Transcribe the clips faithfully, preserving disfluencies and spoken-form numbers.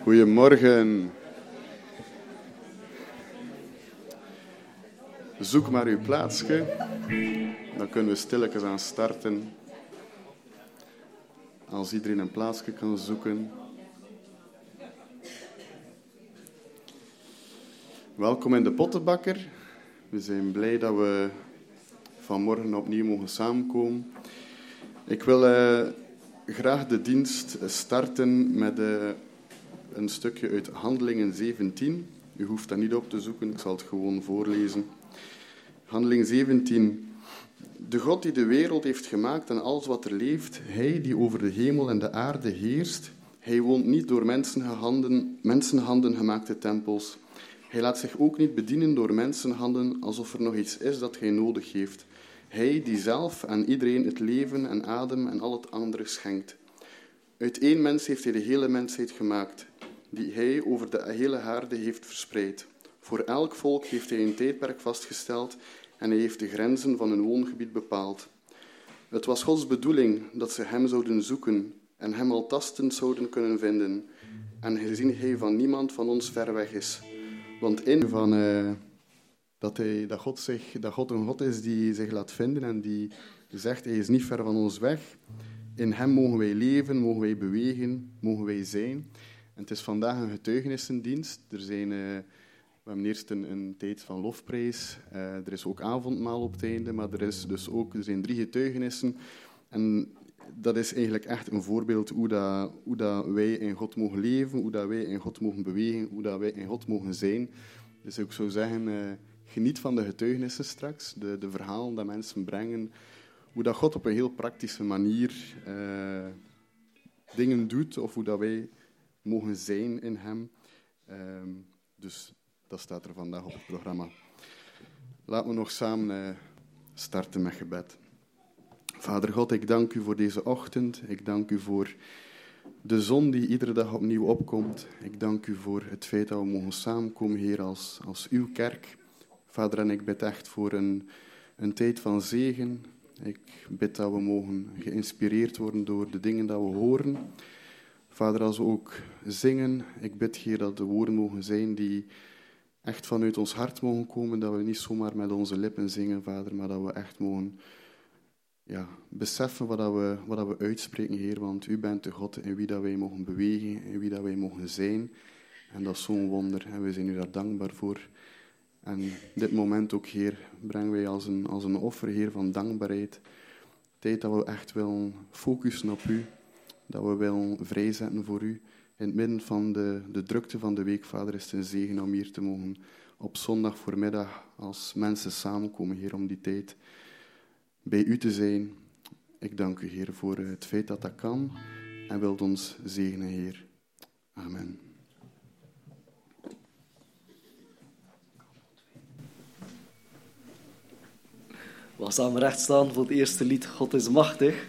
Goedemorgen. Zoek maar uw plaatsje. Dan kunnen we stilletjes aan starten. Als iedereen een plaatsje kan zoeken. Welkom in de Pottenbakker. We zijn blij dat we vanmorgen opnieuw mogen samenkomen. Ik wil uh, graag de dienst starten met uh, een stukje uit Handelingen zeventien. U hoeft dat niet op te zoeken, ik zal het gewoon voorlezen. Handelingen zeventien. De God die de wereld heeft gemaakt en alles wat er leeft, hij die over de hemel en de aarde heerst, hij woont niet door mensenhanden, mensenhanden gemaakte tempels. Hij laat zich ook niet bedienen door mensenhanden alsof er nog iets is dat hij nodig heeft. Hij die zelf aan iedereen het leven en adem en al het andere schenkt. Uit één mens heeft hij de hele mensheid gemaakt, die hij over de hele aarde heeft verspreid. Voor elk volk heeft hij een tijdperk vastgesteld en hij heeft de grenzen van hun woongebied bepaald. Het was Gods bedoeling dat ze hem zouden zoeken en hem al tastend zouden kunnen vinden. En gezien hij van niemand van ons ver weg is. Want in van... Uh, Dat, hij, dat, God zich, dat God een God is die zich laat vinden en die zegt, hij is niet ver van ons weg. In hem mogen wij leven, mogen wij bewegen, mogen wij zijn. En het is vandaag een getuigenissendienst. Er zijn, uh, we hebben eerst een, een tijd van lofprijs. Uh, er is ook avondmaal op het einde, maar er, is dus ook, er zijn drie getuigenissen. En dat is eigenlijk echt een voorbeeld hoe, dat, hoe dat wij in God mogen leven, hoe dat wij in God mogen bewegen, hoe dat wij in God mogen zijn. Dus ik zou zeggen... Uh, Geniet van de getuigenissen straks, de, de verhalen dat mensen brengen, hoe dat God op een heel praktische manier uh, dingen doet, of hoe dat wij mogen zijn in hem. Uh, dus dat staat er vandaag op het programma. Laten we nog samen uh, starten met gebed. Vader God, ik dank u voor deze ochtend. Ik dank u voor de zon die iedere dag opnieuw opkomt. Ik dank u voor het feit dat we mogen samenkomen, Heer, als, als uw kerk. Vader, en ik bid echt voor een, een tijd van zegen. Ik bid dat we mogen geïnspireerd worden door de dingen dat we horen. Vader, als we ook zingen, ik bid, Heer, dat de woorden mogen zijn die echt vanuit ons hart mogen komen. Dat we niet zomaar met onze lippen zingen, Vader, maar dat we echt mogen ja, beseffen wat, dat we, wat dat we uitspreken, Heer. Want u bent de God in wie dat wij mogen bewegen, in wie dat wij mogen zijn. En dat is zo'n wonder en we zijn u daar dankbaar voor. En dit moment ook, Heer, brengen wij als een, als een offer, Heer, van dankbaarheid. Tijd dat we echt willen focussen op u, dat we willen vrijzetten voor u. In het midden van de, de drukte van de week, Vader, is het een zegen om hier te mogen op zondag voormiddag als mensen samenkomen, Heer, om die tijd bij u te zijn. Ik dank u, Heer, voor het feit dat dat kan en wilt ons zegenen, Heer. Amen. We gaan samen recht staan voor het eerste lied, God is machtig.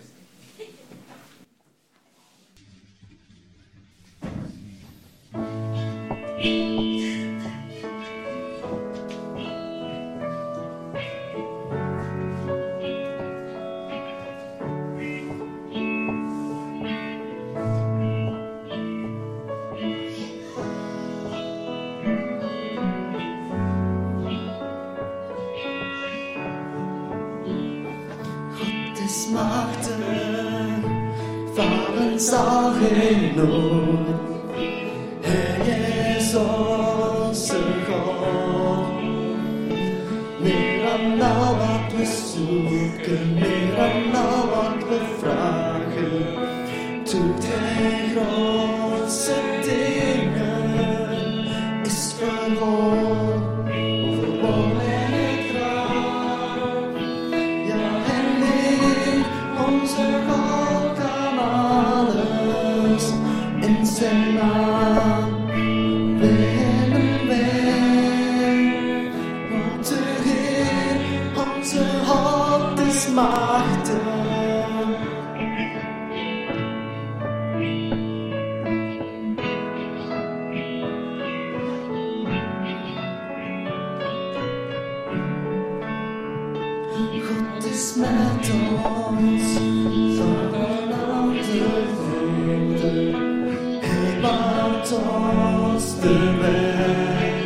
Zal geen nood, Hij is onze God. Meer dan al wat we zoeken, meer dan al wat we vragen, doet Hij grootste dingen, is verhoord, overwonnen het graf. Ja, en leert onze God kan alles in zijn naam willen wij. Want de Heer, onze God is machtig. God is met ons, van een andere vreugde. Hij maakt met ons de weg.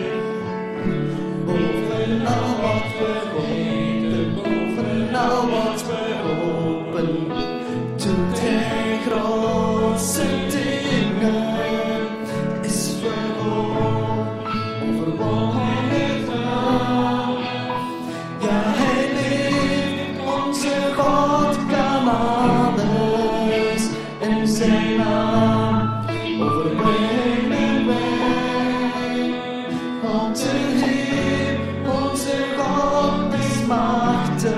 Bovenal wat we weten, bovenal wat we hopen, doet hij grootste dingen, is verhoogd, overwonnen gaan. Ja, hij leeft, onze God kan alles, en zijn naam overwinnen wij. Want de Heer, onze God is machtig.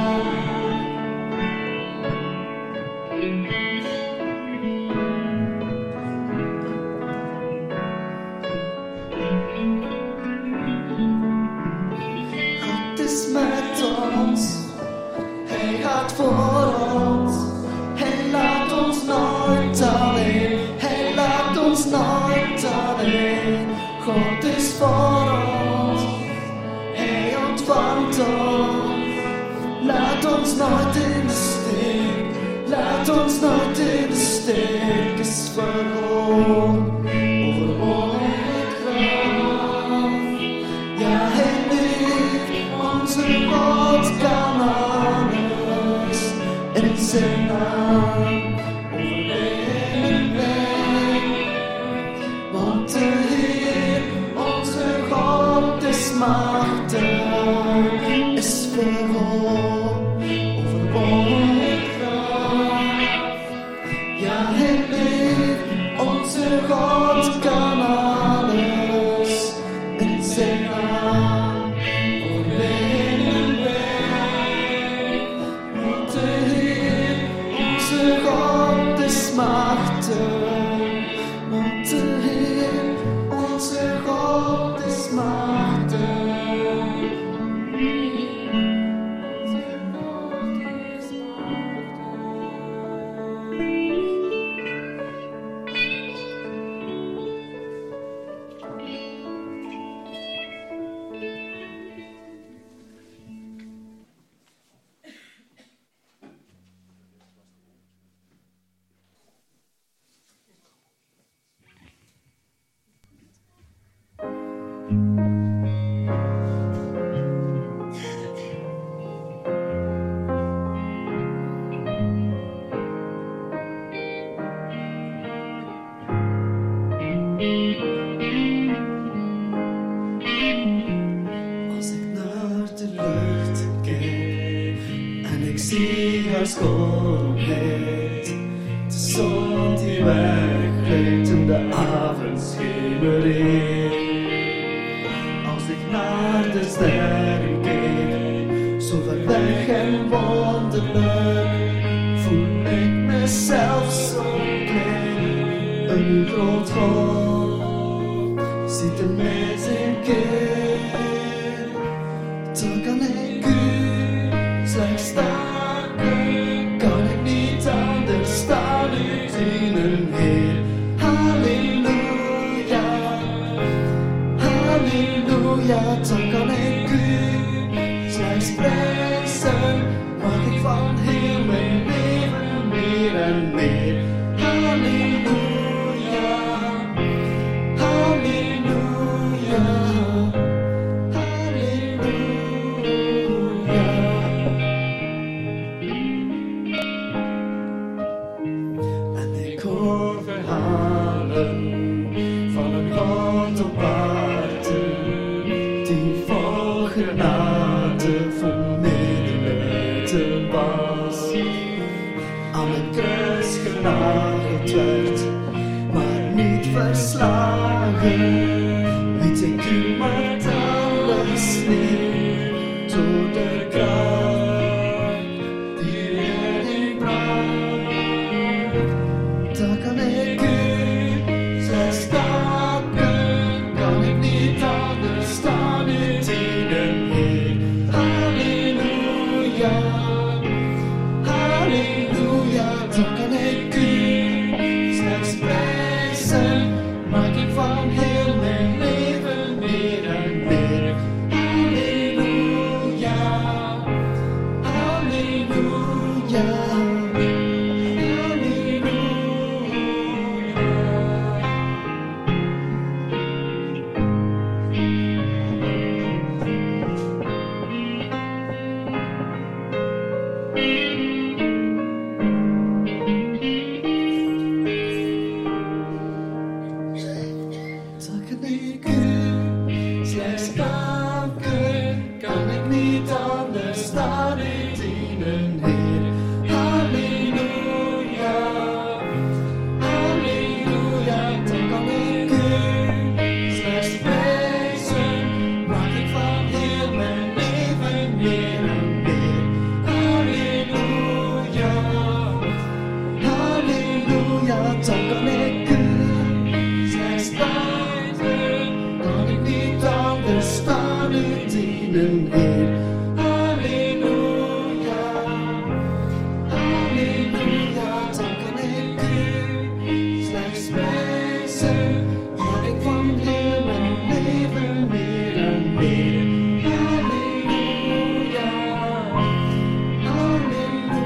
God is met ons, hij gaat voor ons, hij laat ons nooit alleen, hij laat ons nooit alleen. God is voor ons, hij ontvangt ons, laat ons nooit in de steek, laat ons nooit in de steek, is verhoogd, overwonnen het graf. Ja, hij leeft, onze God kan alles, en zijn naam overwinnen wij. Want de Heer, onze God is machtig, is verhoogd, overwonnen het graf. Ja, hij leeft, onze God kan alles, en zijn naam overwinnen wij. Want de Heer, onze God is machtig. Want de Heer, onze God is machtig. Als ik naar de lucht kijk en ik zie haar schoonheid, de zon die wegglijdt en de avondschemering. Als ik naar de sterren kijk, zo ver weg en wonderlijk, voel ik mezelf zo klein. Een groot God ziet in mij zijn kind. Dan kan ik u slechts danken, kan ik niet anders dan u dienen, Heer. Halleluja, halleluja, dan kan ik u slechts prijzen, mag ik van heel mijn leven meer en meer. Halleluja, halleluja, halleluja. En ik hoor verhalen van een God op aarde, die vol genade, vol medelijden was. Aan het kruis genageld werd, maar niet verslagen. Weet ik u maakt alles neer door de kracht die redding bracht. Dan kan ik u slechts danken, kan ik niet anders dan u dienen, Heer. Halleluja, halleluja, dan kan ik u slechts prijzen, maak ik van heel mijn leven meer en meer. Halleluja. dienen, Heer. Halleluja, halleluja, dan kan ik u slechts prijzen. Maar ik van heel mijn leven meer en meer. Halleluja, halleluja,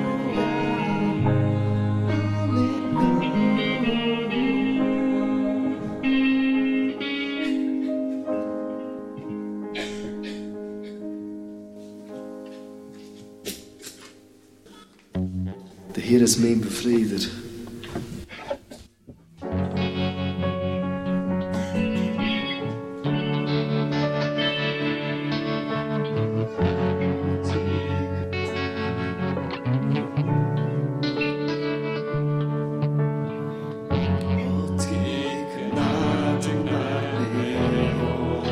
De Heer is mijn bevrijder. Wat genadig naar mij om.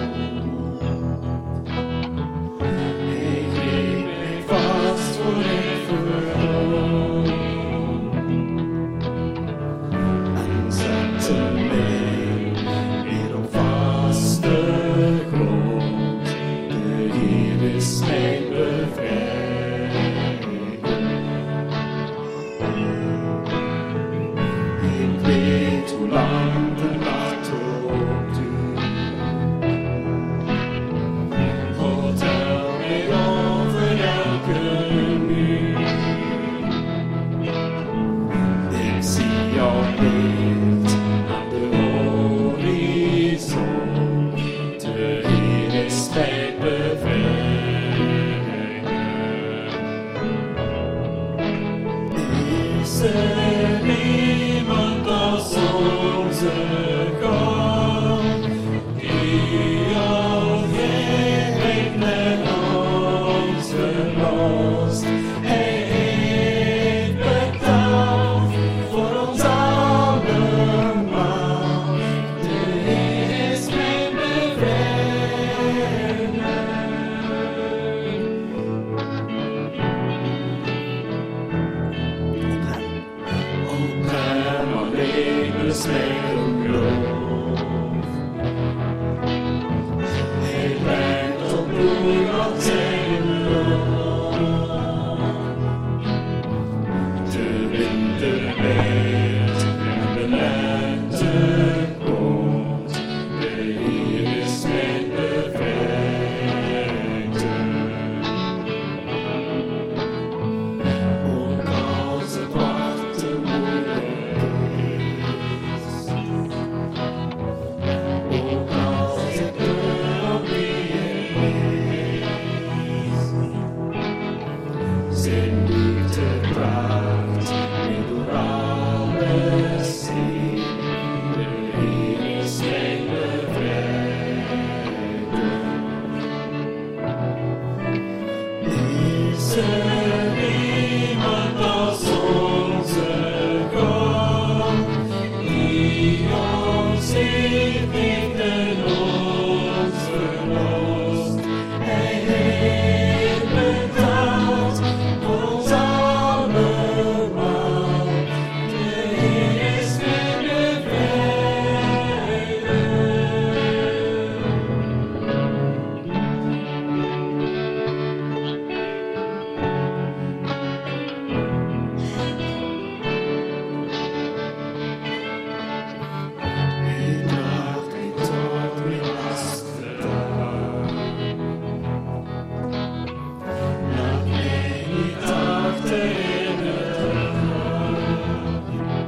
Hij greep mij vast voor ik verloor en zette mij weer op vaste grond. De Heer is mijn bevrijder. Ik weet hoe lang de nacht ook duurt. God helpt mij over elke muur. Ik zie jouw beeld aan de horizon. De Heer is mijn bevrijder. Is er niemand als onze God, die al geeft met onze last? Hij heeft betaald voor ons allemaal. De Heer is mijn bevrijder. Op hem alleen is mijn geloof. Hij brengt op bloei wat zijn lof. De winter wijdt en de lente komt. De Heer is mijn bevrijder. Ook als het wachten moeilijk is, ook als ik er op wie is, zijn liefde draagt mij door alles heen. De Heer is mijn bevrijder. Is er niemand als onze God, die ons heeft lief en ons verlost? Hij heeft betaald voor ons allemaal. De Heer is mijn bevrijder. Hij draagt mij tot mijn laatste dag. Laat mij niet achter in het graf.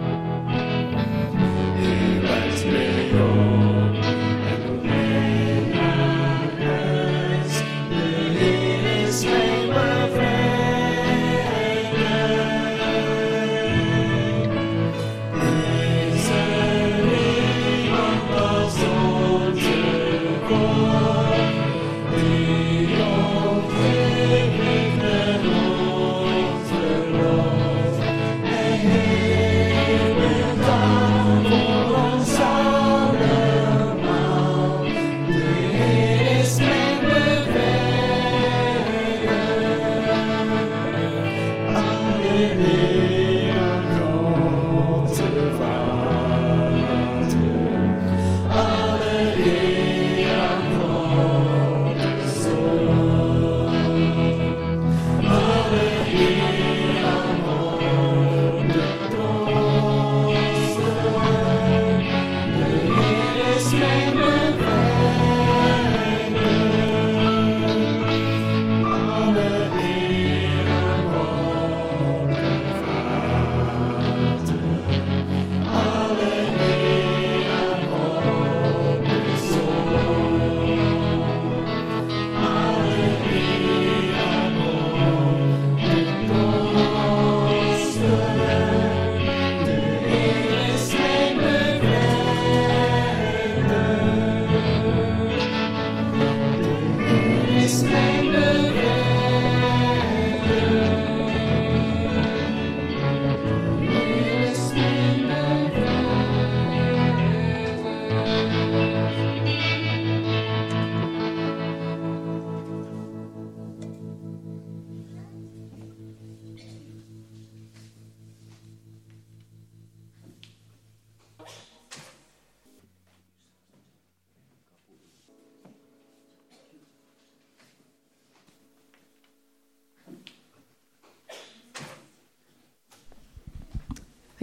Hij wekt mij op en doet mij naar huis. De Heer is mijn bevrijder. Is er niemand als onze God, die ons heeft lief en ons verlost? Hij heeft betaald voor ons allemaal. De Heer is mijn bevrijder. Alleluia, God de Vader. Alleluia, God de Zoon.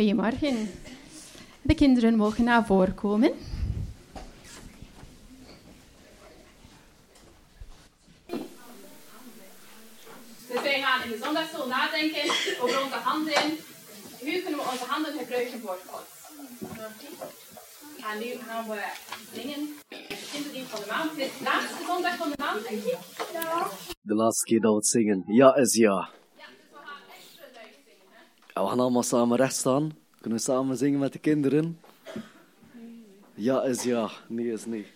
Goedemorgen. De kinderen mogen naar voren komen. Dus wij gaan in de zondagschool nadenken over onze handen. Hoe kunnen we onze handen gebruiken voor God? En nu gaan we zingen. De kinderdienst van de maand. Het is de laatste zondag van de maand, denk ik. Ja. De laatste keer dat we het zingen. Ja is ja. Ja, dus we gaan extra luid zingen. Hè? Ja, we gaan allemaal samen recht staan. Kunnen we samen zingen met de kinderen? Ja is ja. Nee is nee.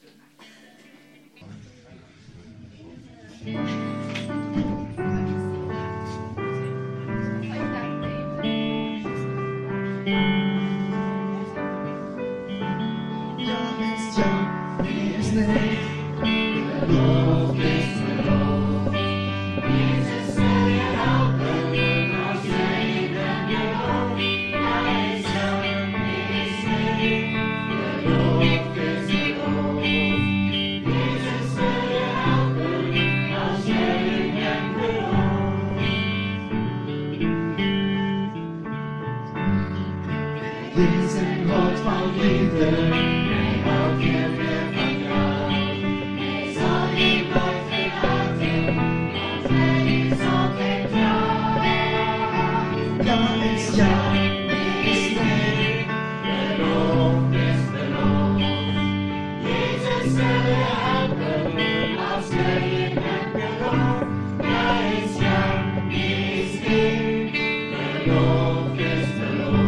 Wees een God van liefde, hij houdt je weer van jou. Hij zal je nooit verlaten, want hij is altijd trouw. Ja is ja, nee is nee, beloof is beloof. Jezus zal je helpen, als je in hem gelooft. Ja is ja, nee is nee, beloof is beloof.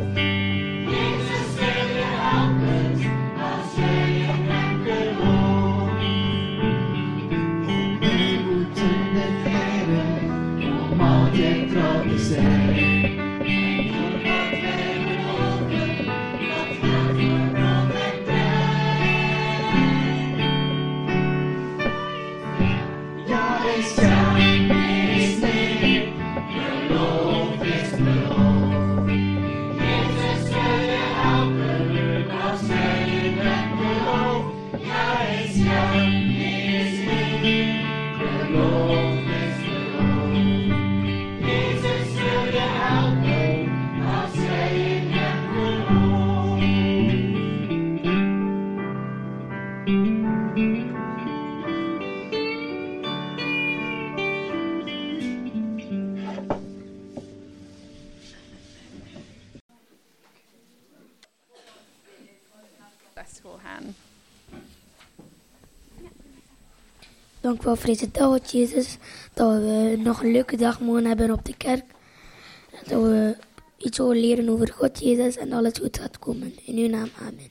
Dank u wel voor deze dag, Jezus. Dat we nog een leuke dag mogen hebben op de kerk. Dat we iets zullen leren over God, Jezus. En alles goed gaat komen. In uw naam, amen.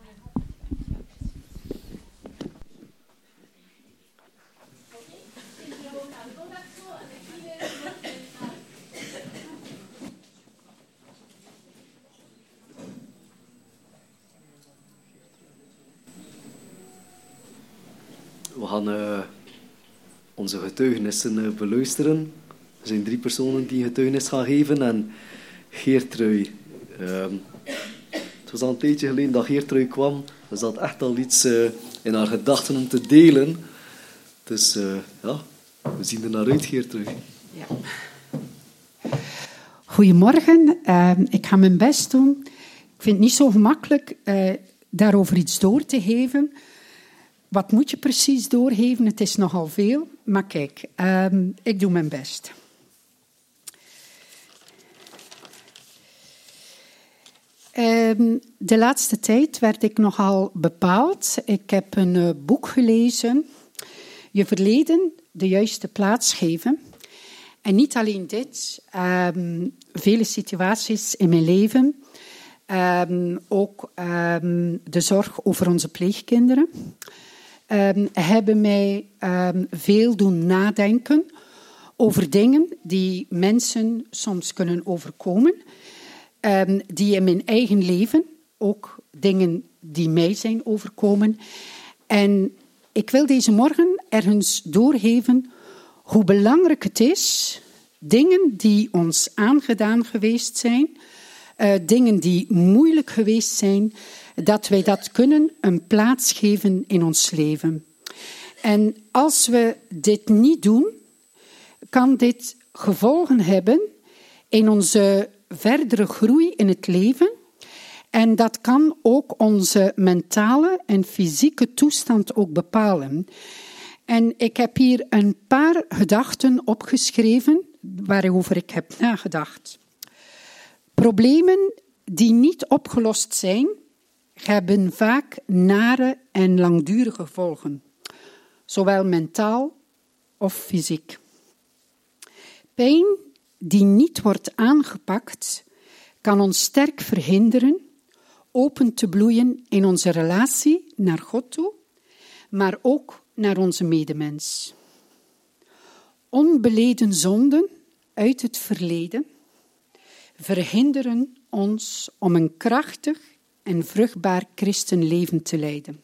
We gaan uh, onze getuigenissen uh, beluisteren. Er zijn drie personen die getuigenis gaan geven. En Geertrui. Uh, het was al een tijdje geleden dat Geertrui kwam. Er zat echt al iets uh, in haar gedachten om te delen. Dus uh, ja, we zien er naar uit, Geertrui. Ja. Goedemorgen. Uh, ik ga mijn best doen. Ik vind het niet zo gemakkelijk uh, daarover iets door te geven. Wat moet je precies doorgeven? Het is nogal veel. Maar kijk, um, ik doe mijn best. Um, de laatste tijd werd ik nogal bepaald. Ik heb een uh, boek gelezen. Je verleden de juiste plaats geven. En niet alleen dit. Um, vele situaties in mijn leven. Um, ook um, de zorg over onze pleegkinderen. Um, hebben mij um, veel doen nadenken over dingen die mensen soms kunnen overkomen. Um, die in mijn eigen leven, ook dingen die mij zijn overkomen. En ik wil deze morgen ergens doorgeven hoe belangrijk het is, dingen die ons aangedaan geweest zijn, uh, dingen die moeilijk geweest zijn, dat wij dat kunnen een plaats geven in ons leven. En als we dit niet doen, kan dit gevolgen hebben in onze verdere groei in het leven. En dat kan ook onze mentale en fysieke toestand ook bepalen. En ik heb hier een paar gedachten opgeschreven waarover ik heb nagedacht. Problemen die niet opgelost zijn, hebben vaak nare en langdurige gevolgen, zowel mentaal of fysiek. Pijn die niet wordt aangepakt, kan ons sterk verhinderen open te bloeien in onze relatie naar God toe, maar ook naar onze medemens. Onbeleden zonden uit het verleden verhinderen ons om een krachtig en vruchtbaar christenleven te leiden.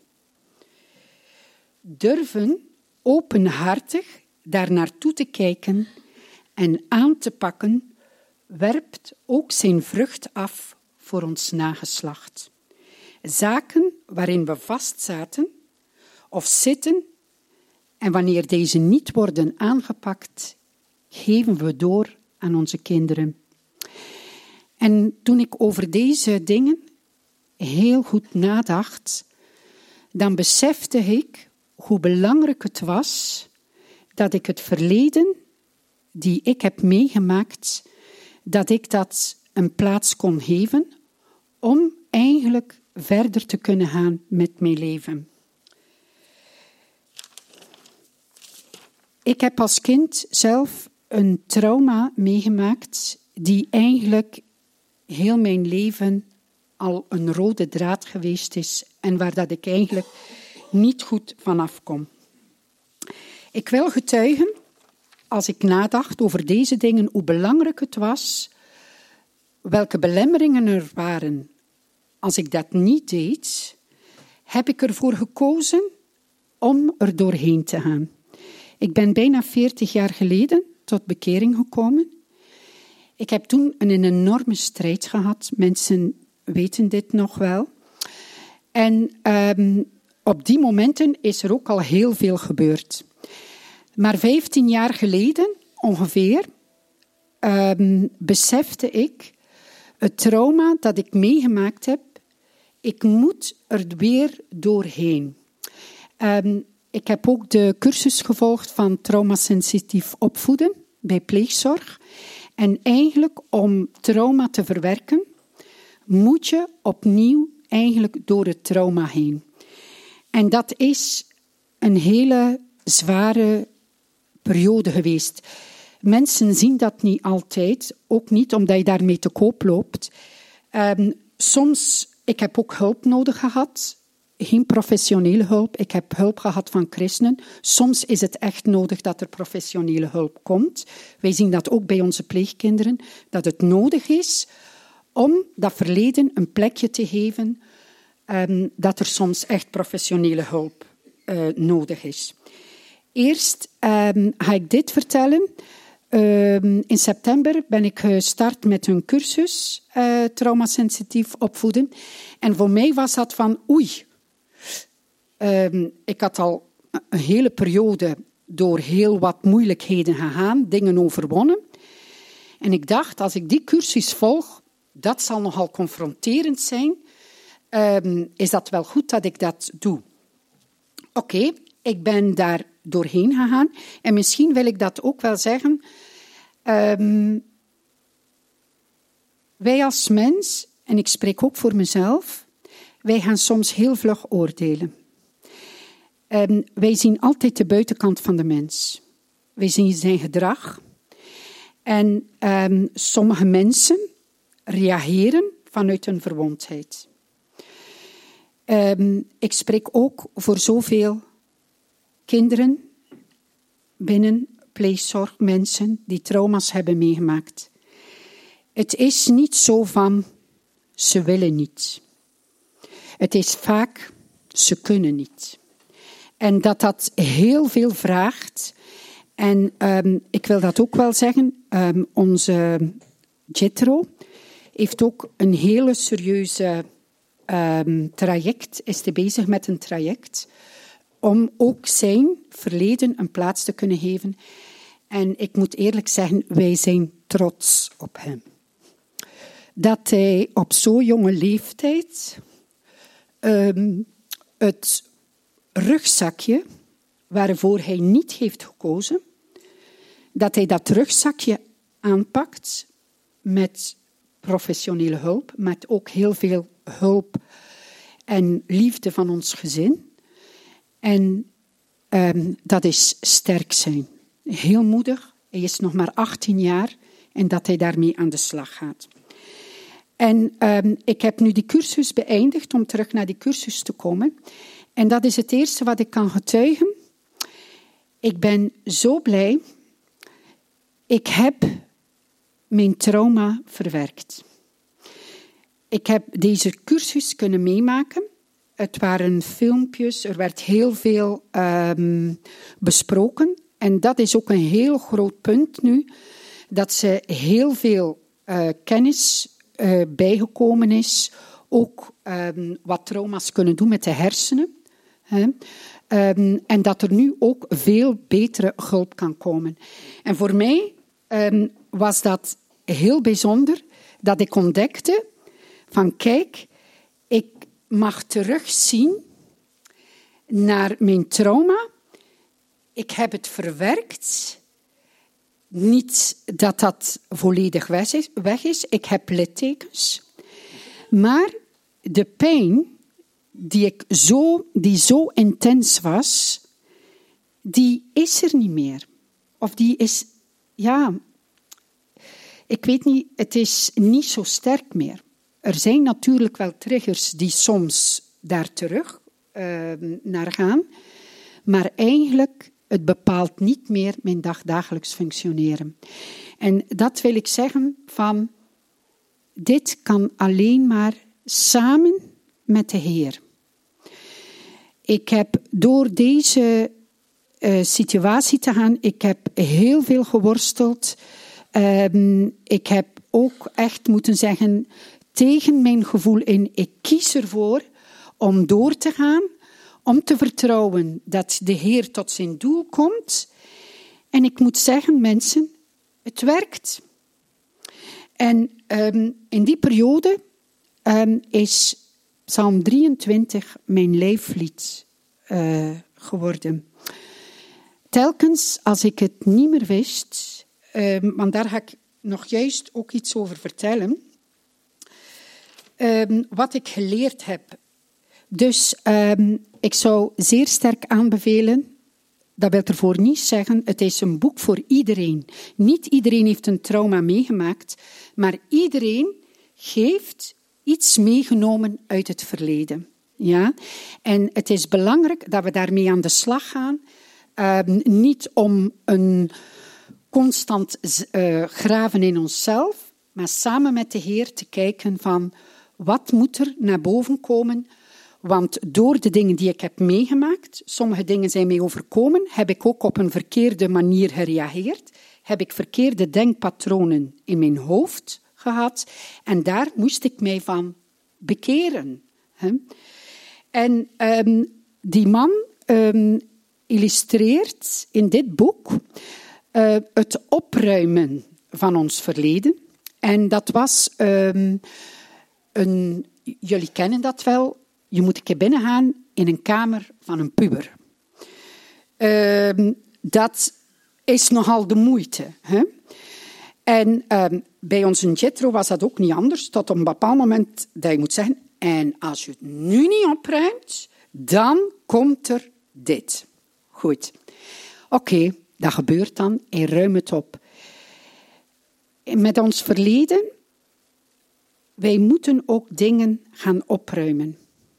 Durven openhartig daar naartoe te kijken en aan te pakken, werpt ook zijn vrucht af voor ons nageslacht. Zaken waarin we vastzaten of zitten en wanneer deze niet worden aangepakt, geven we door aan onze kinderen. En toen ik over deze dingen heel goed nadacht, dan besefte ik hoe belangrijk het was dat ik het verleden die ik heb meegemaakt, dat ik dat een plaats kon geven om eigenlijk verder te kunnen gaan met mijn leven. Ik heb als kind zelf een trauma meegemaakt die eigenlijk heel mijn leven al een rode draad geweest is en waar dat ik eigenlijk niet goed vanaf kom. Ik wil getuigen, als ik nadacht over deze dingen, hoe belangrijk het was, welke belemmeringen er waren. Als ik dat niet deed, heb ik ervoor gekozen om er doorheen te gaan. Ik ben bijna veertig jaar geleden tot bekering gekomen. Ik heb toen een enorme strijd gehad. Mensen weten dit nog wel. En um, op die momenten is er ook al heel veel gebeurd. Maar vijftien jaar geleden ongeveer um, besefte ik het trauma dat ik meegemaakt heb. Ik moet er weer doorheen. Um, ik heb ook de cursus gevolgd van traumasensitief opvoeden bij pleegzorg. En eigenlijk om trauma te verwerken, moet je opnieuw eigenlijk door het trauma heen. En dat is een hele zware periode geweest. Mensen zien dat niet altijd, ook niet omdat je daarmee te koop loopt. Um, soms, ik heb ook hulp nodig gehad, geen professionele hulp. Ik heb hulp gehad van christenen. Soms is het echt nodig dat er professionele hulp komt. Wij zien dat ook bij onze pleegkinderen, dat het nodig is om dat verleden een plekje te geven, um, dat er soms echt professionele hulp uh, nodig is. Eerst um, ga ik dit vertellen. Um, in september ben ik gestart met een cursus uh, traumasensitief opvoeden. En voor mij was dat van oei. Um, ik had al een hele periode door heel wat moeilijkheden gegaan, dingen overwonnen. En ik dacht, als ik die cursus volg, dat zal nogal confronterend zijn. Um, is dat wel goed dat ik dat doe? Oké, okay, ik ben daar doorheen gegaan. En misschien wil ik dat ook wel zeggen. Um, wij als mens, en ik spreek ook voor mezelf, wij gaan soms heel vlug oordelen. Um, wij zien altijd de buitenkant van de mens. Wij zien zijn gedrag. En um, sommige mensen reageren vanuit hun verwondheid. Um, ik spreek ook voor zoveel kinderen binnen pleegzorg, mensen die trauma's hebben meegemaakt. Het is niet zo van, ze willen niet. Het is vaak, ze kunnen niet. En dat dat heel veel vraagt. En um, ik wil dat ook wel zeggen, um, onze Jethro heeft ook een hele serieuze um, traject, is hij bezig met een traject, om ook zijn verleden een plaats te kunnen geven. En ik moet eerlijk zeggen, wij zijn trots op hem. dat hij op zo'n jonge leeftijd um, het rugzakje, waarvoor hij niet heeft gekozen, dat hij dat rugzakje aanpakt met professionele hulp, met ook heel veel hulp en liefde van ons gezin. En um, dat is sterk zijn. Heel moedig. Hij is nog maar achttien jaar en dat hij daarmee aan de slag gaat. En um, ik heb nu die cursus beëindigd om terug naar die cursus te komen. En dat is het eerste wat ik kan getuigen. Ik ben zo blij. Ik heb mijn trauma verwerkt. Ik heb deze cursus kunnen meemaken. Het waren filmpjes, er werd heel veel um, besproken. En dat is ook een heel groot punt nu, dat ze heel veel uh, kennis uh, bijgekomen is. Ook um, wat trauma's kunnen doen met de hersenen. Hè. Um, en dat er nu ook veel betere hulp kan komen. En voor mij um, was dat heel bijzonder dat ik ontdekte van kijk, ik mag terugzien naar mijn trauma. Ik heb het verwerkt. Niet dat dat volledig weg is. Ik heb littekens. Maar de pijn die, ik zo, die zo intens was, die is er niet meer. Of die is, ja, ik weet niet, het is niet zo sterk meer. Er zijn natuurlijk wel triggers die soms daar terug uh, naar gaan. Maar eigenlijk, het bepaalt niet meer mijn dagdagelijks functioneren. En dat wil ik zeggen van, dit kan alleen maar samen met de Heer. Ik heb door deze uh, situatie te gaan, ik heb heel veel geworsteld. Um, ik heb ook echt moeten zeggen, tegen mijn gevoel in, ik kies ervoor om door te gaan, om te vertrouwen dat de Heer tot zijn doel komt. En ik moet zeggen, mensen, het werkt. En um, in die periode um, is Psalm drieëntwintig mijn lijflied uh, geworden. Telkens als ik het niet meer wist, um, want daar ga ik nog juist ook iets over vertellen, um, wat ik geleerd heb. Dus um, ik zou zeer sterk aanbevelen, dat wil ervoor niet zeggen, het is een boek voor iedereen. Niet iedereen heeft een trauma meegemaakt, maar iedereen heeft iets meegenomen uit het verleden. Ja? En het is belangrijk dat we daarmee aan de slag gaan. Um, niet om een constant uh, graven in onszelf, maar samen met de Heer te kijken van wat moet er naar boven komen. Want door de dingen die ik heb meegemaakt, sommige dingen zijn mij overkomen, heb ik ook op een verkeerde manier gereageerd, heb ik verkeerde denkpatronen in mijn hoofd gehad en daar moest ik mij van bekeren. En um, die man um, illustreert in dit boek uh, het opruimen van ons verleden. En dat was, um, een, jullie kennen dat wel, je moet een keer binnengaan in een kamer van een puber. Uh, dat is nogal de moeite. Hè? En uh, bij onze Jethro was dat ook niet anders. Tot op een bepaald moment dat je moet zeggen, en als je het nu niet opruimt, dan komt er dit. Goed. Oké, okay, dat gebeurt dan. En ruim het op. Met ons verleden, wij moeten ook dingen gaan opruimen.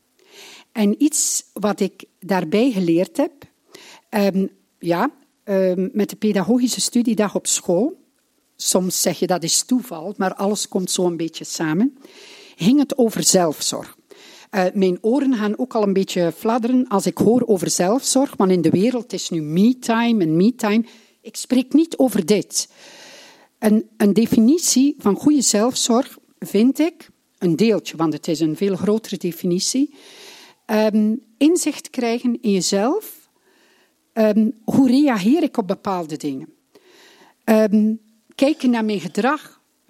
En iets wat ik daarbij geleerd heb, um, ja, um, met de pedagogische studiedag op school, soms zeg je dat is toeval, maar alles komt zo een beetje samen, ging het over zelfzorg. Uh, mijn oren gaan ook al een beetje fladderen als ik hoor over zelfzorg, want in de wereld is nu me-time en me-time. Ik spreek niet over dit. Een, een definitie van goede zelfzorg vind ik, een deeltje, want het is een veel grotere definitie, um, inzicht krijgen in jezelf. Um, hoe reageer ik op bepaalde dingen? Um, kijken naar mijn gedrag.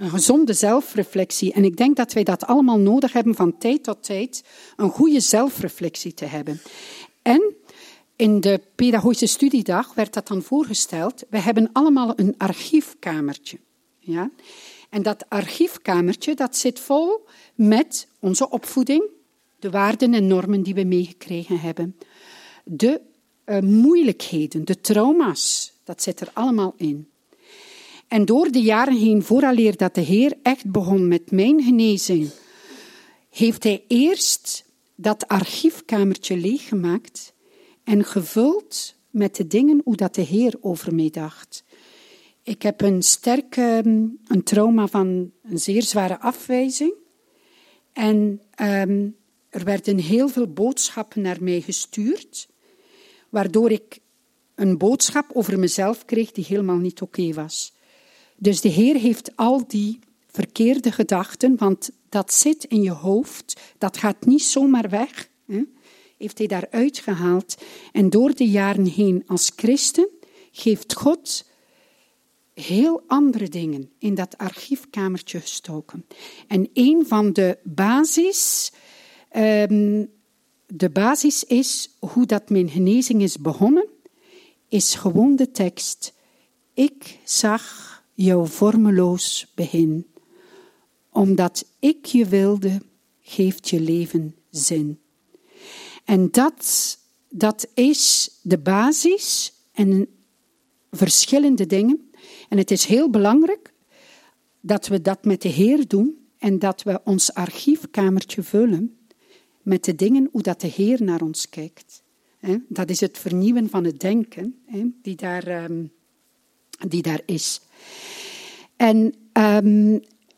Een gezonde zelfreflectie. En ik denk dat wij dat allemaal nodig hebben van tijd tot tijd. Een goede zelfreflectie te hebben. En in de pedagogische studiedag werd dat dan voorgesteld. We hebben allemaal een archiefkamertje. Ja? En dat archiefkamertje dat zit vol met onze opvoeding. De waarden en normen die we meegekregen hebben. De uh, moeilijkheden, de trauma's. Dat zit er allemaal in. En door de jaren heen, vooraleer dat de Heer echt begon met mijn genezing, heeft hij eerst dat archiefkamertje leeggemaakt en gevuld met de dingen hoe dat de Heer over mij dacht. Ik heb een sterke een trauma van een zeer zware afwijzing. En um, er werden heel veel boodschappen naar mij gestuurd, waardoor ik een boodschap over mezelf kreeg die helemaal niet oké was. Dus de Heer heeft al die verkeerde gedachten, want dat zit in je hoofd, dat gaat niet zomaar weg, hè? Heeft hij daaruit gehaald. En door de jaren heen als christen geeft God heel andere dingen in dat archiefkamertje gestoken. En een van de basis, um, de basis is hoe dat mijn genezing is begonnen, is gewoon de tekst. Ik zag jouw vormeloos begin. Omdat ik je wilde, geeft je leven zin. En dat, dat is de basis en verschillende dingen. En het is heel belangrijk dat we dat met de Heer doen en dat we ons archiefkamertje vullen met de dingen hoe dat de Heer naar ons kijkt. Dat is het vernieuwen van het denken die daar, die daar is. En um,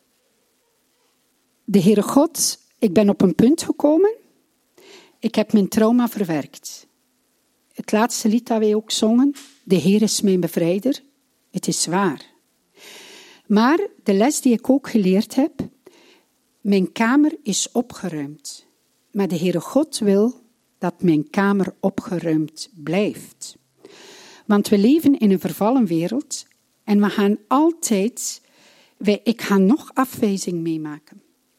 de Heere God, ik ben op een punt gekomen. Ik heb mijn trauma verwerkt. Het laatste lied dat wij ook zongen, de Heer is mijn bevrijder. Het is waar. Maar de les die ik ook geleerd heb, mijn kamer is opgeruimd. Maar de Heere God wil dat mijn kamer opgeruimd blijft. Want we leven in een vervallen wereld en we gaan altijd, wij, ik ga nog afwijzing meemaken.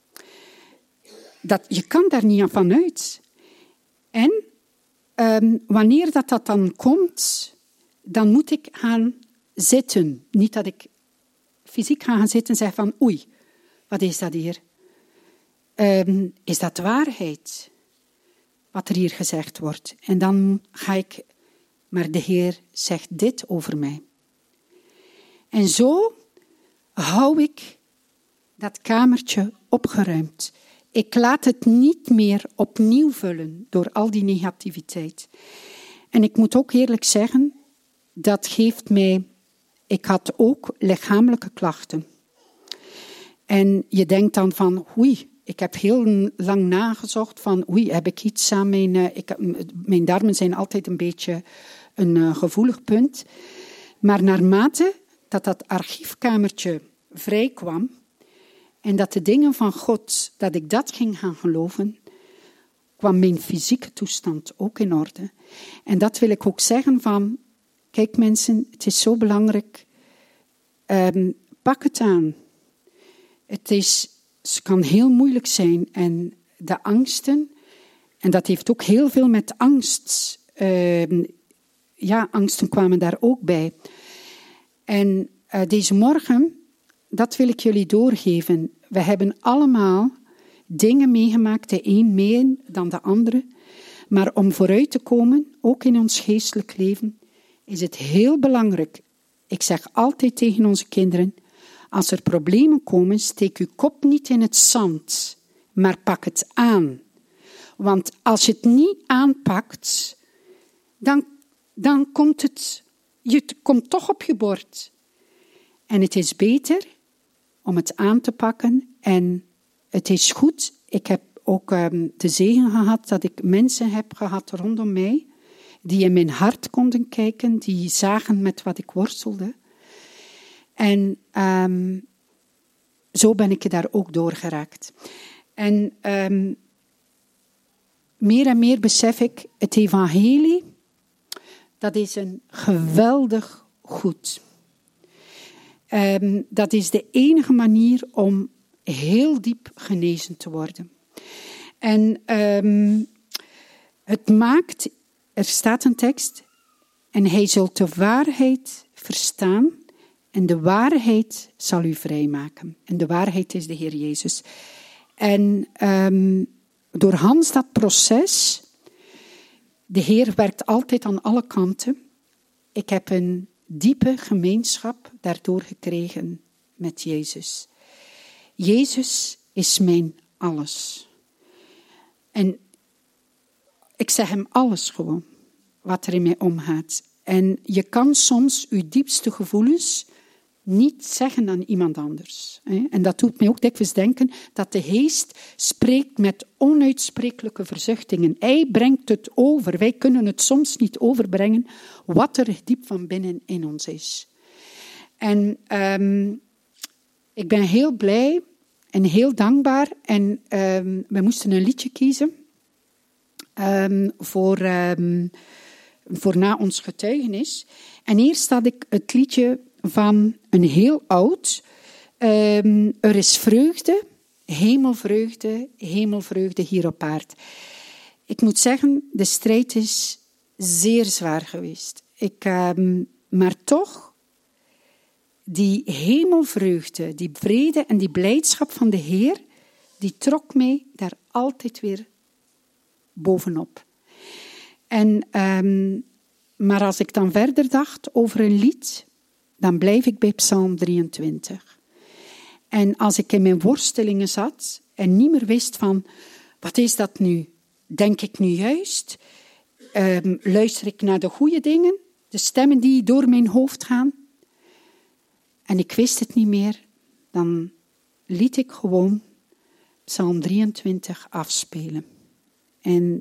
Dat, je kan daar niet aan vanuit. En um, wanneer dat, dat dan komt, dan moet ik gaan zitten. Niet dat ik fysiek ga gaan zitten en zeg van oei, wat is dat hier? Um, is dat waarheid? Wat er hier gezegd wordt. En dan ga ik, maar de Heer zegt dit over mij. En zo hou ik dat kamertje opgeruimd. Ik laat het niet meer opnieuw vullen door al die negativiteit. En ik moet ook eerlijk zeggen, dat geeft mij... Ik had ook lichamelijke klachten. En je denkt dan van, oei, ik heb heel lang nagezocht van, oei, heb ik iets aan mijn... Ik, mijn darmen zijn altijd een beetje een uh, gevoelig punt. Maar naarmate dat dat archiefkamertje vrij kwam en dat de dingen van God, dat ik dat ging gaan geloven, kwam mijn fysieke toestand ook in orde. En dat wil ik ook zeggen van, kijk mensen, het is zo belangrijk, um, pak het aan. Het is, het kan heel moeilijk zijn en de angsten, en dat heeft ook heel veel met angst, uh, ja, angsten kwamen daar ook bij. En uh, deze morgen, dat wil ik jullie doorgeven. We hebben allemaal dingen meegemaakt, de een meer dan de andere. Maar om vooruit te komen, ook in ons geestelijk leven, is het heel belangrijk. Ik zeg altijd tegen onze kinderen, als er problemen komen, steek uw kop niet in het zand, maar pak het aan. Want als je het niet aanpakt, dan, dan komt het, je komt toch op je bord. En het is beter om het aan te pakken. En het is goed. Ik heb ook um, de zegen gehad dat ik mensen heb gehad rondom mij, die in mijn hart konden kijken, die zagen met wat ik worstelde. En um, zo ben ik daar ook doorgeraakt. En um, meer en meer besef ik, het evangelie, dat is een geweldig goed. Um, dat is de enige manier om heel diep genezen te worden. En um, het maakt, er staat een tekst, en hij zult de waarheid verstaan en de waarheid zal u vrijmaken. En de waarheid is de Heer Jezus. En um, door Hans dat proces, de Heer werkt altijd aan alle kanten. Ik heb een diepe gemeenschap daardoor gekregen met Jezus. Jezus is mijn alles. En ik zeg hem alles gewoon, wat er in mij omgaat. En je kan soms je diepste gevoelens niet zeggen aan iemand anders. En dat doet mij ook dikwijls denken dat de geest spreekt met onuitsprekelijke verzuchtingen. Hij brengt het over. Wij kunnen het soms niet overbrengen wat er diep van binnen in ons is. En um, ik ben heel blij en heel dankbaar. En um, we moesten een liedje kiezen um, voor, um, voor na ons getuigenis. En eerst had ik het liedje van een heel oud. Um, er is vreugde, hemelvreugde, hemelvreugde hier op aard. Ik moet zeggen, de strijd is zeer zwaar geweest. Ik, um, maar toch, die hemelvreugde, die vrede en die blijdschap van de Heer, die trok mij daar altijd weer bovenop. En, um, maar als ik dan verder dacht over een lied, dan blijf ik bij Psalm drieëntwintig. En als ik in mijn worstelingen zat en niet meer wist van, wat is dat nu? Denk ik nu juist? Um, luister ik naar de goede dingen? De stemmen die door mijn hoofd gaan? En ik wist het niet meer. Dan liet ik gewoon Psalm drieëntwintig afspelen. En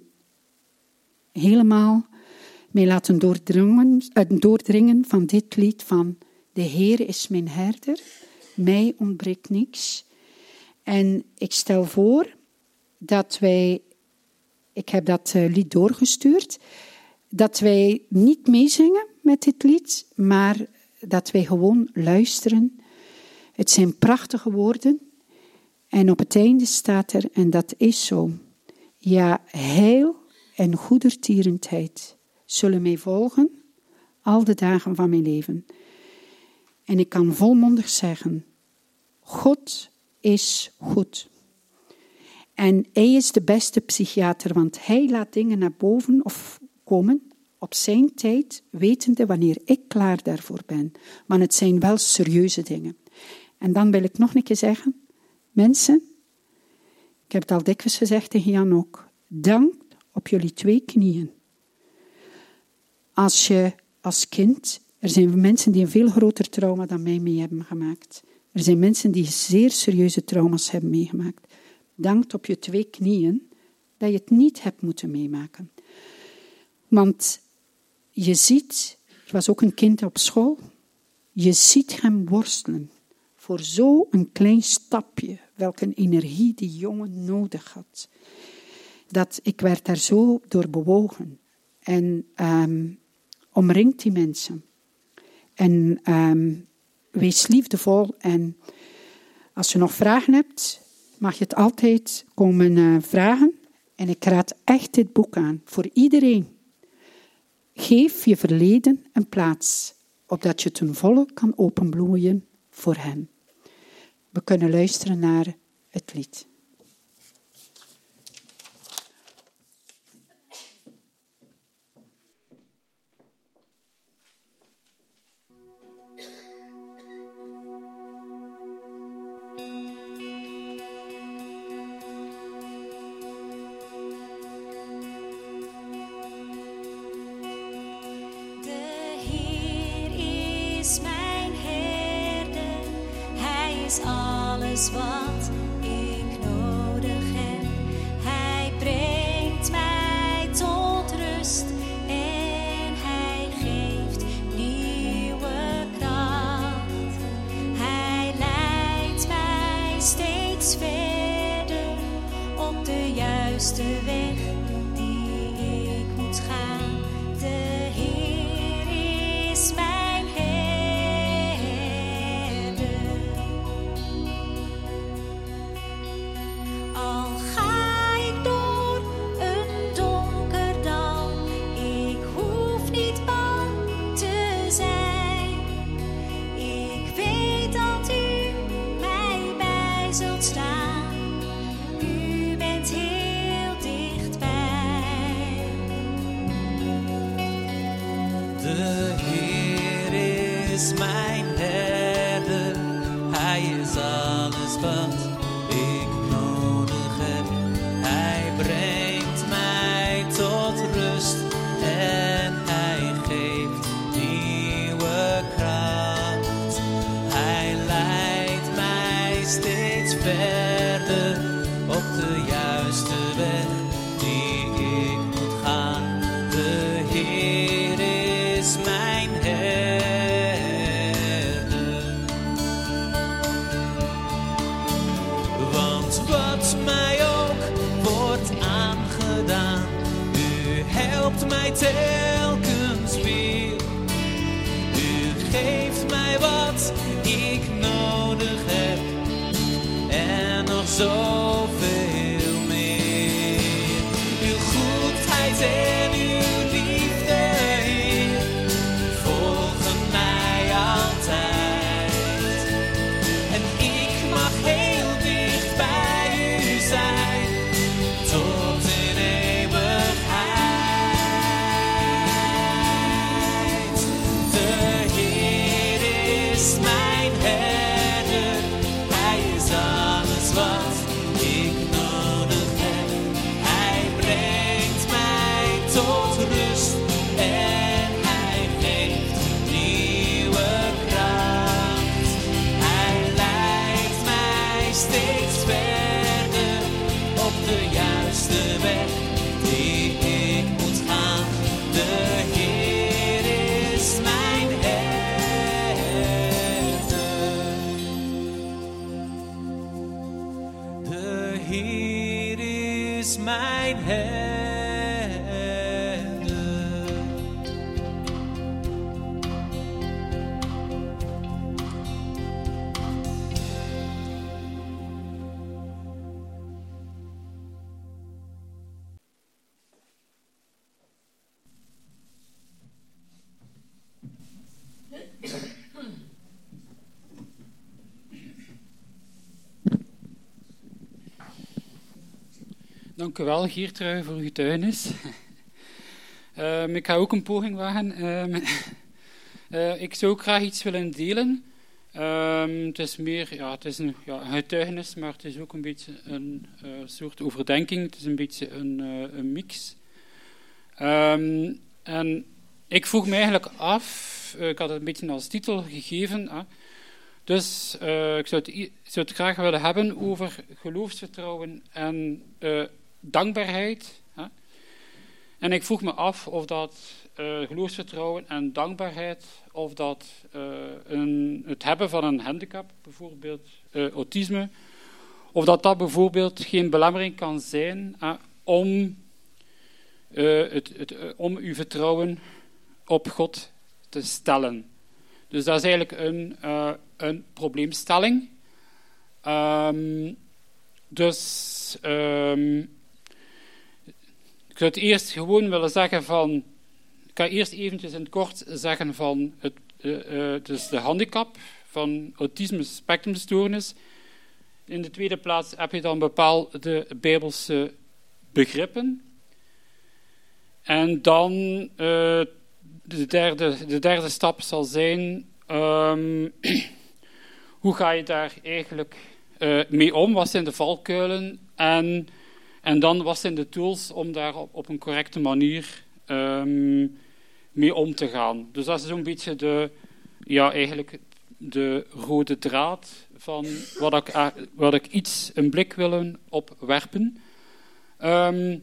helemaal mij laten doordringen, uh, doordringen van dit lied van de Heer is mijn herder, mij ontbreekt niks. En ik stel voor dat wij, ik heb dat uh, lied doorgestuurd, dat wij niet meezingen met dit lied, maar dat wij gewoon luisteren. Het zijn prachtige woorden. En op het einde staat er, en dat is zo, ja, heil en goedertierenheid zullen mij volgen al de dagen van mijn leven. En ik kan volmondig zeggen, God is goed. En hij is de beste psychiater, want hij laat dingen naar boven of komen op zijn tijd, wetende wanneer ik klaar daarvoor ben. Maar het zijn wel serieuze dingen. En dan wil ik nog een keer zeggen, mensen, ik heb het al dikwijls gezegd tegen Jan ook, dank op jullie twee knieën. Als je als kind, er zijn mensen die een veel groter trauma dan mij mee hebben gemaakt. Er zijn mensen die zeer serieuze trauma's hebben meegemaakt. Dank op je twee knieën dat je het niet hebt moeten meemaken. Want je ziet, er was ook een kind op school, je ziet hem worstelen voor zo'n klein stapje, welke energie die jongen nodig had. Dat ik werd daar zo door bewogen. En um, omringt die mensen. En um, wees liefdevol. En als je nog vragen hebt, mag je het altijd komen uh, vragen. En ik raad echt dit boek aan, voor iedereen. Geef je verleden een plaats, opdat je ten volle kan openbloeien voor hem. We kunnen luisteren naar het lied. Alles wat ik nodig heb, hij brengt mij tot rust en hij geeft nieuwe kracht. Hij leidt mij steeds verder op de juiste weg die ik moet gaan. De Heer is mijn herder. De Heer is mijn herder, Hij is alles wat ik nodig heb. Hij brengt mij tot rust en Hij geeft nieuwe kracht. Hij leidt mij steeds verder op de juiste weg die ik moet gaan. De Heer is mijn herder. Want wat mij ook wordt aangedaan, U helpt mij telkens weer. U geeft mij wat ik nodig heb en nog zoveel meer. Uw goedheid en uw liefde, Heer, volgen mij altijd. En ik mag heel dicht bij U zijn, tot in eeuwigheid. De Heer is mijn herder, Hij is alles wat ik nodig heb. Hij brengt mij tot rust en Hij geeft nieuwe kracht. Hij leidt mij steeds verder op de juiste weg die ik moet gaan. De Heer is mijn herder. De Heer is mijn herder. Dank u wel, Geertrui, voor uw getuigenis. um, ik ga ook een poging wagen. Um, uh, ik zou ook graag iets willen delen. Um, het is meer, ja, het is een, ja, een getuigenis, maar het is ook een beetje een uh, soort overdenking. Het is een beetje een, uh, een mix. Um, en ik vroeg me eigenlijk af, uh, ik had het een beetje als titel gegeven, uh, dus uh, ik zou het, zou het graag willen hebben over geloofsvertrouwen en uh, dankbaarheid. Hè? En ik vroeg me af of dat uh, geloofsvertrouwen en dankbaarheid, of dat uh, een, het hebben van een handicap, bijvoorbeeld uh, autisme, of dat dat bijvoorbeeld geen belemmering kan zijn uh, om, uh, het, het, uh, om uw vertrouwen op God te stellen. Dus dat is eigenlijk een, uh, een probleemstelling. Um, dus um, ik zou het eerst gewoon willen zeggen van, ik ga eerst eventjes in het kort zeggen van het, uh, uh, dus de handicap van autisme spectrumstoornis. In de tweede plaats heb je dan bepaalde Bijbelse begrippen. En dan uh, de, derde, de derde stap zal zijn, um, hoe ga je daar eigenlijk uh, mee om? Wat zijn de valkuilen? En, en dan wat zijn de tools om daar op, op een correcte manier um, mee om te gaan? Dus dat is zo'n beetje de, ja, eigenlijk de rode draad van wat ik, wat ik iets een blik willen op werpen. Um,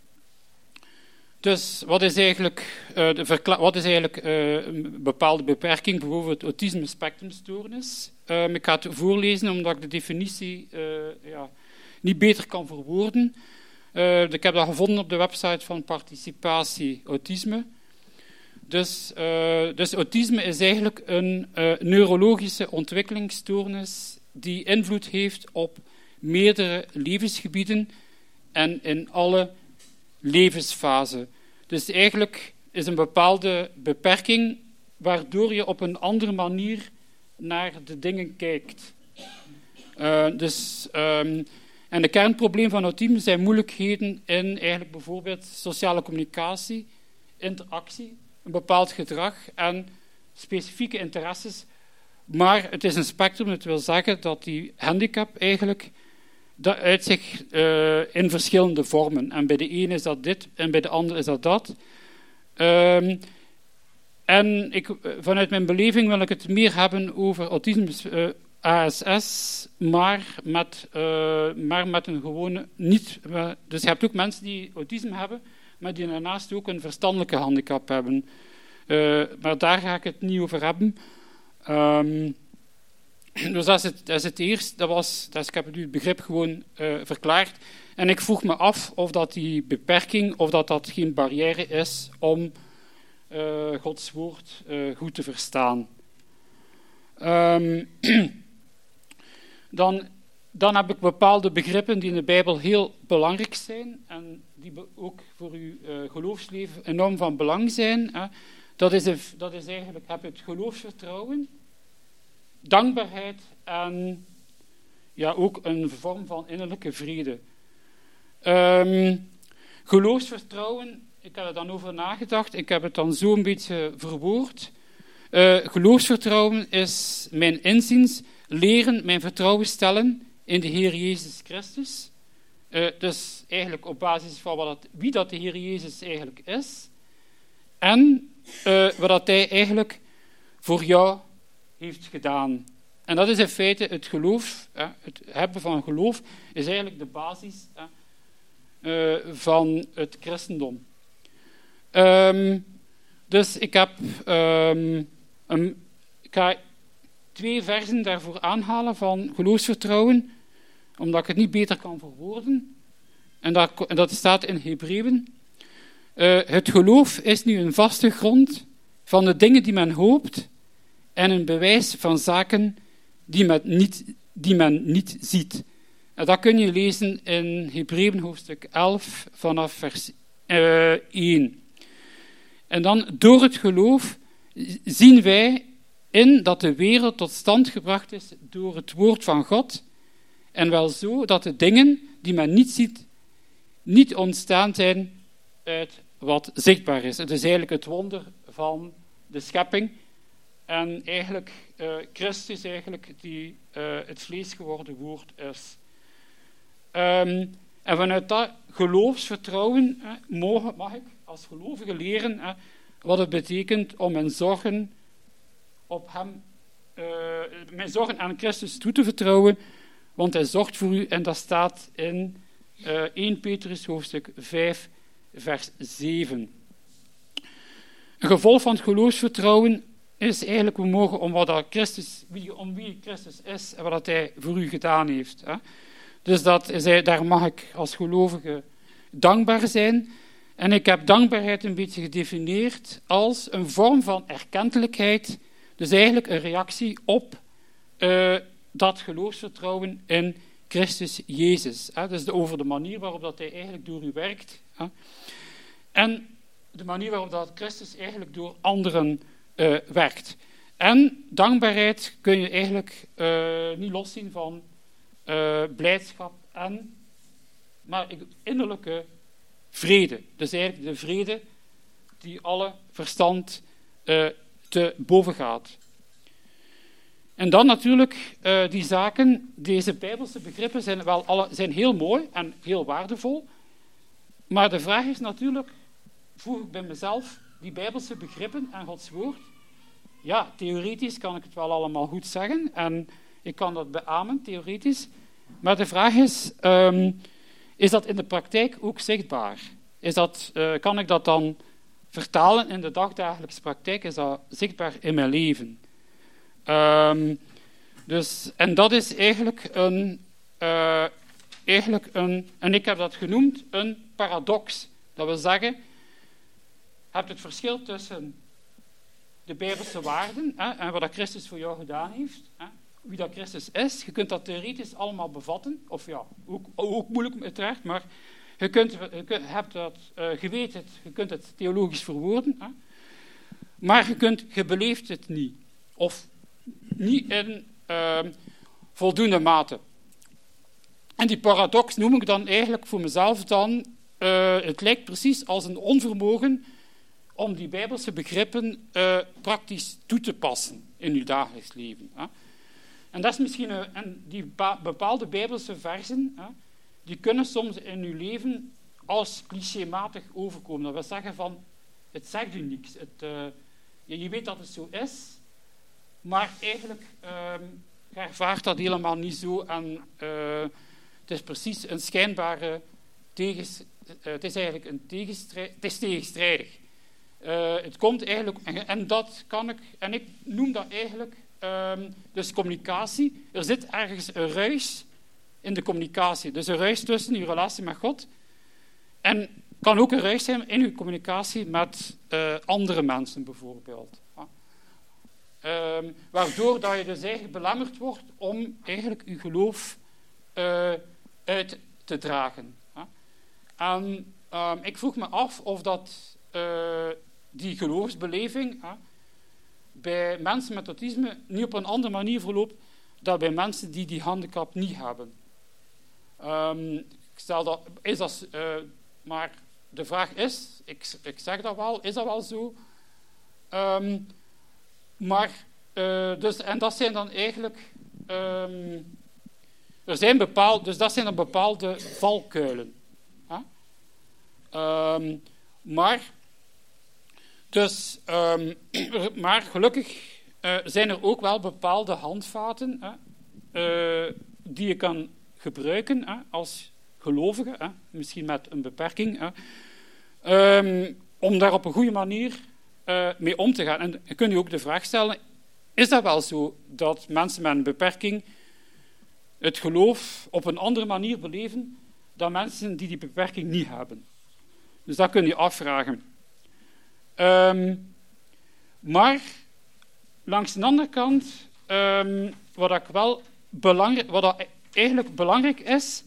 dus wat is eigenlijk, uh, de verkla- wat is eigenlijk uh, een bepaalde beperking, bijvoorbeeld autisme spectrumstoornis? Um, ik ga het voorlezen omdat ik de definitie uh, ja, niet beter kan verwoorden. Uh, ik heb dat gevonden op de website van Participatie Autisme. Dus, uh, dus autisme is eigenlijk een uh, neurologische ontwikkelingsstoornis die invloed heeft op meerdere levensgebieden en in alle levensfasen. Dus eigenlijk is een bepaalde beperking waardoor je op een andere manier naar de dingen kijkt. Uh, dus, um, en de kernprobleem van autisme zijn moeilijkheden in eigenlijk bijvoorbeeld sociale communicatie, interactie een bepaald gedrag en specifieke interesses. Maar het is een spectrum, dat wil zeggen dat die handicap eigenlijk dat uit zich uh, in verschillende vormen. En bij de ene is dat dit en bij de andere is dat dat. Um, en ik, vanuit mijn beleving wil ik het meer hebben over autisme, uh, A S S, maar met, uh, maar met een gewone... niet. Uh, dus je hebt ook mensen die autisme hebben, maar die daarnaast ook een verstandelijke handicap hebben. Uh, maar daar ga ik het niet over hebben. Um, dus dat is het, dat is het eerste. Dat was, dat is, ik heb nu het begrip gewoon uh, verklaard. En ik vroeg me af of dat die beperking, of dat dat geen barrière is om uh, Gods woord uh, goed te verstaan. Um, dan, dan heb ik bepaalde begrippen die in de Bijbel heel belangrijk zijn en die ook voor uw uh, geloofsleven enorm van belang zijn. Hè. Dat is, een, dat is eigenlijk, heb je het geloofsvertrouwen, dankbaarheid en ja, ook een vorm van innerlijke vrede. Um, geloofsvertrouwen, ik heb er dan over nagedacht, ik heb het dan zo een beetje verwoord. Uh, geloofsvertrouwen is mijn inziens leren, mijn vertrouwen stellen in de Heer Jezus Christus. Uh, dus eigenlijk op basis van wat het, wie dat de Heer Jezus eigenlijk is en uh, wat dat Hij eigenlijk voor jou heeft gedaan. En dat is in feite het geloof, hè, het hebben van geloof is eigenlijk de basis hè, uh, van het christendom. Um, dus ik heb um, een, ik ga twee versen daarvoor aanhalen van geloofsvertrouwen, omdat ik het niet beter kan verwoorden. En dat, en dat staat in Hebreeën. Uh, het geloof is nu een vaste grond van de dingen die men hoopt en een bewijs van zaken die men niet, die men niet ziet. En dat kun je lezen in Hebreeën hoofdstuk elf vanaf vers uh, één. En dan door het geloof zien wij in dat de wereld tot stand gebracht is door het woord van God en wel zo dat de dingen die men niet ziet niet ontstaan zijn uit wat zichtbaar is. Het is eigenlijk het wonder van de schepping en eigenlijk uh, Christus eigenlijk die uh, het vlees geworden woord is. Um, en vanuit dat geloofsvertrouwen uh, mogen, mag ik als gelovige leren uh, wat het betekent om mijn zorgen op hem, uh, mijn zorgen aan Christus toe te vertrouwen, want hij zorgt voor u en dat staat in uh, eerste Petrus hoofdstuk vijf vers zeven. Een gevolg van het geloofsvertrouwen is eigenlijk, we mogen om, wat dat Christus, wie, om wie Christus is en wat dat hij voor u gedaan heeft. Hè. Dus dat is hij, daar mag ik als gelovige dankbaar zijn. En ik heb dankbaarheid een beetje gedefinieerd als een vorm van erkentelijkheid, dus eigenlijk een reactie op uh, dat geloofsvertrouwen in Christus Jezus. Hè. Dus over de manier waarop dat hij eigenlijk door u werkt. Hè. En de manier waarop dat Christus eigenlijk door anderen uh, werkt. En dankbaarheid kun je eigenlijk uh, niet loszien van uh, blijdschap en maar innerlijke vrede. Dus eigenlijk de vrede die alle verstand uh, te boven gaat. En dan natuurlijk uh, die zaken, deze Bijbelse begrippen zijn, wel alle, zijn heel mooi en heel waardevol. Maar de vraag is natuurlijk, voeg ik bij mezelf die Bijbelse begrippen en Gods woord? Ja, theoretisch kan ik het wel allemaal goed zeggen en ik kan dat beamen, theoretisch. Maar de vraag is, um, is dat in de praktijk ook zichtbaar? Is dat, uh, kan ik dat dan vertalen in de dagdagelijkse praktijk? Is dat zichtbaar in mijn leven? Um, dus, en dat is eigenlijk een, uh, eigenlijk een, en ik heb dat genoemd, een paradox. Dat wil zeggen, je hebt het verschil tussen de Bijbelse waarden hè, en wat dat Christus voor jou gedaan heeft, hè, wie dat Christus is. Je kunt dat theoretisch allemaal bevatten, of ja, ook, ook moeilijk uiteraard, maar je, kunt, je kunt, hebt dat, uh, je weet het, je kunt het theologisch verwoorden, hè, maar je, kunt, je beleeft het niet, of niet in uh, voldoende mate. En die paradox noem ik dan eigenlijk voor mezelf dan, uh, het lijkt precies als een onvermogen om die Bijbelse begrippen uh, praktisch toe te passen in uw dagelijks leven. Hè. En dat is misschien een, en die ba- bepaalde Bijbelse versen, hè, die kunnen soms in uw leven als clichématig overkomen. Dat wil zeggen van, het zegt u niks. Het, uh, je, je weet dat het zo is, maar eigenlijk uh, je ervaart dat helemaal niet zo. En uh, het is precies een schijnbare tegens, uh, het is eigenlijk een tegenstrijd, het is tegenstrijdig. Uh, het komt eigenlijk, en, en dat kan ik, en ik noem dat eigenlijk, um, dus communicatie. Er zit ergens een ruis in de communicatie. Dus een ruis tussen uw relatie met God. En kan ook een ruis zijn in uw communicatie met uh, andere mensen bijvoorbeeld. Ja. Um, waardoor dat je dus eigenlijk belemmerd wordt om eigenlijk uw geloof uh, uit te dragen. Ja. En um, ik vroeg me af of dat uh, die geloofsbeleving uh, bij mensen met autisme niet op een andere manier verloopt dan bij mensen die die handicap niet hebben. Um, ik stel dat, is dat uh, maar de vraag is, ik, ik zeg dat wel, is dat wel zo? Um, maar, uh, dus, en dat zijn dan eigenlijk, um, er zijn bepaalde, dus dat zijn dan bepaalde valkuilen. Huh? Um, maar, dus, um, maar gelukkig uh, zijn er ook wel bepaalde handvaten uh, uh, die je kan gebruiken uh, als gelovige, uh, misschien met een beperking, uh, um, om daar op een goede manier uh, mee om te gaan. En je kunt je ook de vraag stellen, is dat wel zo dat mensen met een beperking het geloof op een andere manier beleven dan mensen die die beperking niet hebben? Dus dat kun je afvragen. Um, maar langs de andere kant, um, wat, ik wel belangrijk, wat dat eigenlijk belangrijk is,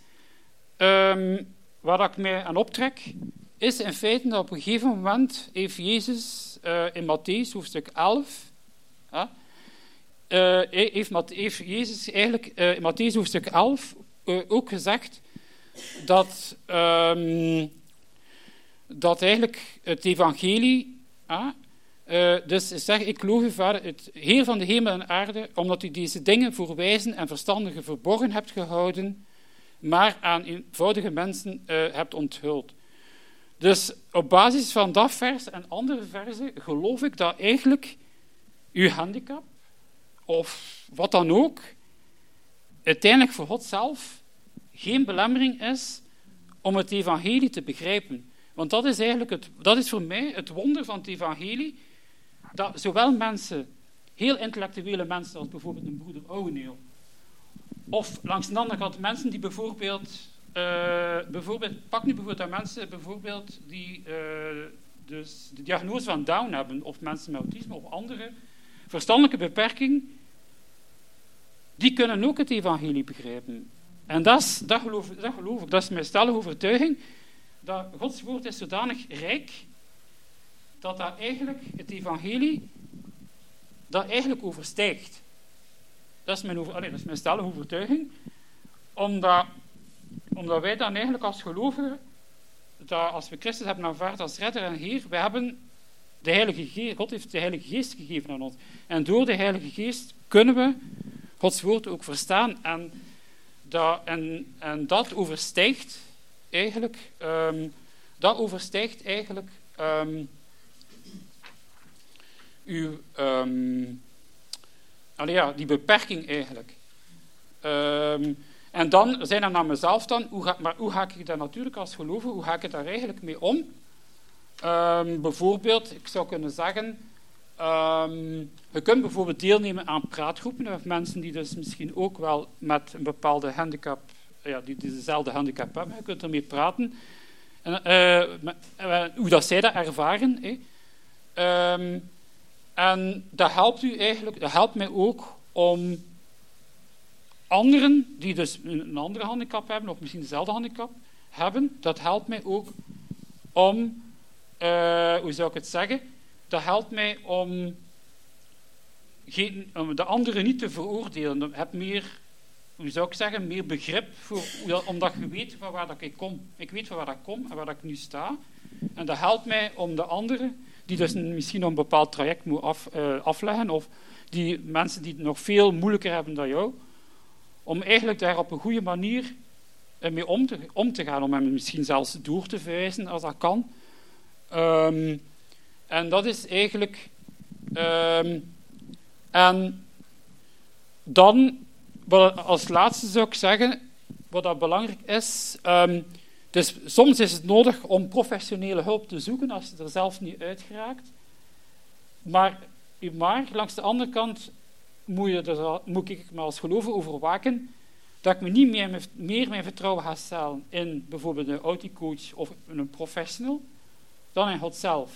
um, waar ik mij aan optrek, is in feite dat op een gegeven moment heeft Jezus uh, in Mattheüs hoofdstuk elf, uh, uh, heeft, heeft Jezus eigenlijk uh, in Mattheüs hoofdstuk elf uh, ook gezegd dat, um, dat eigenlijk het evangelie, uh, uh, dus zeg, ik geloof u vader, het Heer van de hemel en aarde, omdat u deze dingen voor wijzen en verstandigen verborgen hebt gehouden, maar aan eenvoudige mensen uh, hebt onthuld. Dus op basis van dat vers en andere versen geloof ik dat eigenlijk uw handicap, of wat dan ook, uiteindelijk voor God zelf geen belemmering is om het evangelie te begrijpen. Want dat is eigenlijk het, dat is voor mij het wonder van het evangelie, dat zowel mensen, heel intellectuele mensen als bijvoorbeeld een broeder Ouweneel, of langs de andere kant mensen die bijvoorbeeld, uh, bijvoorbeeld pak nu bijvoorbeeld aan mensen bijvoorbeeld die uh, dus de diagnose van Down hebben, of mensen met autisme of andere verstandelijke beperking, die kunnen ook het evangelie begrijpen. En dat, is, dat, geloof, dat geloof ik, dat is mijn stellige overtuiging, dat Gods woord is zodanig rijk, dat dat eigenlijk het evangelie, dat eigenlijk overstijgt. Dat is mijn, over, allez, dat is mijn stellige overtuiging, omdat, omdat wij dan eigenlijk als gelovigen, dat als we Christus hebben aanvaard als redder en Heer, wij hebben de Heilige Geest, God heeft de Heilige Geest gegeven aan ons. En door de Heilige Geest kunnen we Gods woord ook verstaan. En dat, en, en dat overstijgt eigenlijk, um, dat overstijgt eigenlijk um, uw, um, allee, ja, die beperking eigenlijk. Um, en dan zijn er naar mezelf dan, hoe ga, maar hoe ga ik daar natuurlijk als gelovige, hoe ga ik daar eigenlijk mee om? Um, bijvoorbeeld, ik zou kunnen zeggen, um, je kunt bijvoorbeeld deelnemen aan praatgroepen, of mensen die dus misschien ook wel met een bepaalde handicap, ja, die, die dezelfde handicap hebben, je kunt ermee praten. En, uh, met, uh, hoe dat zij dat ervaren. Eh. Um, en dat helpt u eigenlijk, dat helpt mij ook om anderen die dus een andere handicap hebben, of misschien dezelfde handicap hebben, dat helpt mij ook om, uh, hoe zou ik het zeggen, dat helpt mij om, geen, om de anderen niet te veroordelen. Je hebt meer hoe zou ik zeggen, meer begrip, voor, hoe dat- omdat je weet van waar dat ik kom. Ik weet van waar dat ik kom en waar dat ik nu sta. En dat helpt mij om de anderen, die dus misschien nog een bepaald traject moeten af, uh, afleggen, of die mensen die het nog veel moeilijker hebben dan jou, om eigenlijk daar op een goede manier uh, mee om te, om te gaan, om hem misschien zelfs door te verwijzen als dat kan. Um, en dat is eigenlijk... Um, en dan, wat, als laatste zou ik zeggen, wat dat belangrijk is... Um, dus soms is het nodig om professionele hulp te zoeken als je er zelf niet uit geraakt. Maar, maar langs de andere kant moet, je er, moet ik me als gelover over waken dat ik me niet meer, meer mijn vertrouwen ga stellen in bijvoorbeeld een auticoach of een professional dan in God zelf.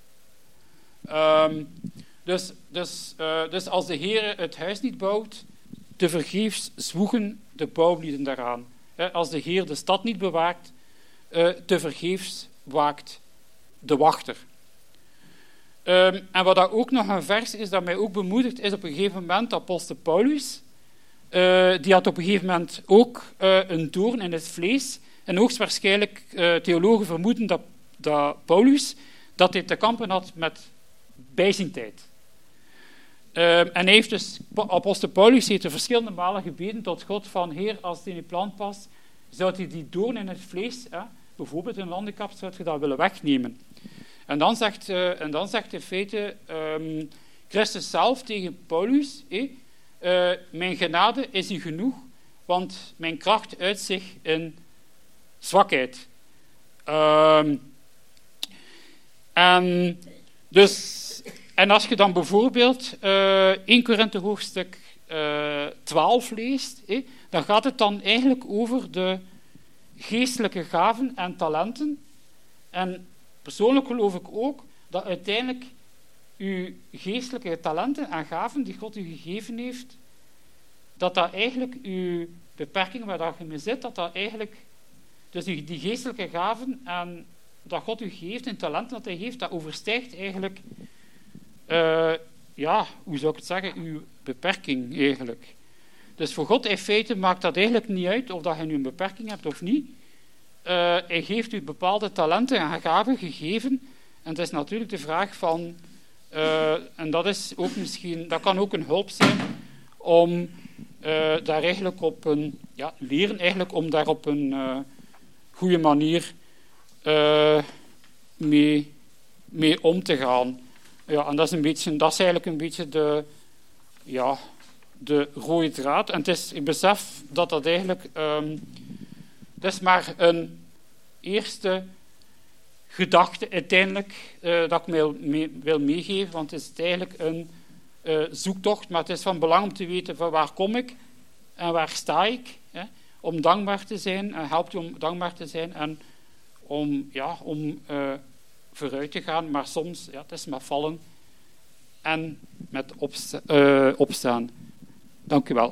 Um, dus, dus, uh, dus als de Heer het huis niet bouwt, tevergeefs zwoegen de bouwlieden daaraan. He, als de Heer de stad niet bewaakt, uh, tevergeefs waakt de wachter. Um, en wat dat ook nog een vers is dat mij ook bemoedigt, is op een gegeven moment apostel Paulus. Uh, die had op een gegeven moment ook uh, een doorn in het vlees. En hoogstwaarschijnlijk uh, theologen vermoeden dat, dat Paulus dat hij te kampen had met bijziendheid. Uh, en hij heeft dus, apostel Paulus heeft er verschillende malen gebeden tot God van, Heer, als het in uw plan past, zou hij die doorn in het vlees, hè, bijvoorbeeld een handicap, zou je dat willen wegnemen. En dan zegt, uh, en dan zegt in feite um, Christus zelf tegen Paulus, eh, uh, mijn genade is u genoeg, want mijn kracht uit zich in zwakheid. Um, en, dus, en als je dan bijvoorbeeld uh, eerste Korinthe hoofdstuk uh, twaalf leest, eh, dan gaat het dan eigenlijk over de geestelijke gaven en talenten. En persoonlijk geloof ik ook dat uiteindelijk uw geestelijke talenten en gaven die God u gegeven heeft, dat dat eigenlijk uw beperking waar dat je mee zit, dat dat eigenlijk, dus die, die geestelijke gaven en dat God u geeft en talenten dat hij heeft, dat overstijgt eigenlijk, uh, ja, hoe zou ik het zeggen, uw beperking eigenlijk. Dus voor God in feite maakt dat eigenlijk niet uit of dat je nu een beperking hebt of niet. Uh, hij heeft u bepaalde talenten en gaven gegeven. En het is natuurlijk de vraag van, uh, en dat is ook misschien, dat kan ook een hulp zijn om uh, daar eigenlijk op een, ja, leren eigenlijk om daar op een uh, goede manier uh, mee, mee om te gaan. Ja, en dat is een beetje, dat is eigenlijk een beetje de, ja, de rode draad. En het is, ik besef dat dat eigenlijk, um, dat is maar een eerste gedachte uiteindelijk uh, dat ik me mee, wil meegeven, want het is eigenlijk een uh, zoektocht, maar het is van belang om te weten van waar kom ik en waar sta ik, hè, om dankbaar te zijn, en helpt u om dankbaar te zijn en om, ja, om uh, vooruit te gaan, maar soms, ja, het is met vallen en met opsta- uh, opstaan. Dank u wel.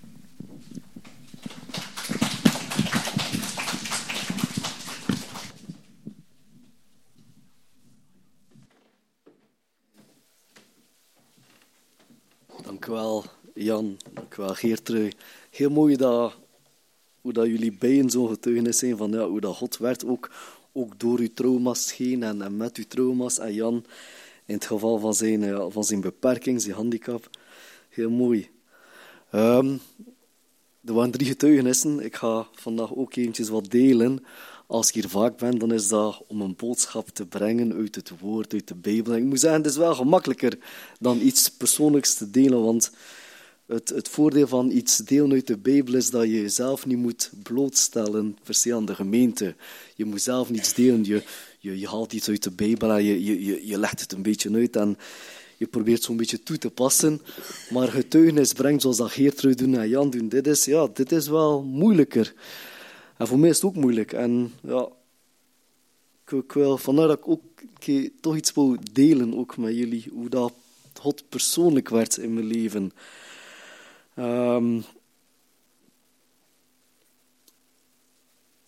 Dank u wel, Jan. Dank u wel, Geertrui. Heel mooi dat, hoe dat jullie beiden zo'n getuigenis zijn van ja, hoe dat God werkt, ook, ook door uw trauma's heen en, en met uw trauma's. En Jan, in het geval van zijn, ja, van zijn beperking, zijn handicap. Heel mooi. Um, er waren drie getuigenissen. Ik ga vandaag ook eventjes wat delen. Als ik hier vaak ben, dan is dat om een boodschap te brengen uit het woord, uit de Bijbel. En ik moet zeggen, het is wel gemakkelijker dan iets persoonlijks te delen, want het, het voordeel van iets delen uit de Bijbel is dat je jezelf niet moet blootstellen per se aan de gemeente. Je moet zelf niets delen, je, je, je haalt iets uit de Bijbel en je, je, je, je legt het een beetje uit en je probeert zo'n beetje toe te passen. Maar getuigenis brengt, zoals dat Geertrui doen en Jan doen, dit is, ja, dit is wel moeilijker. En voor mij is het ook moeilijk. En ja, ik, ik wil, vandaar dat ik ook okay, toch iets wil delen ook met jullie. Hoe dat God persoonlijk werd in mijn leven. Um,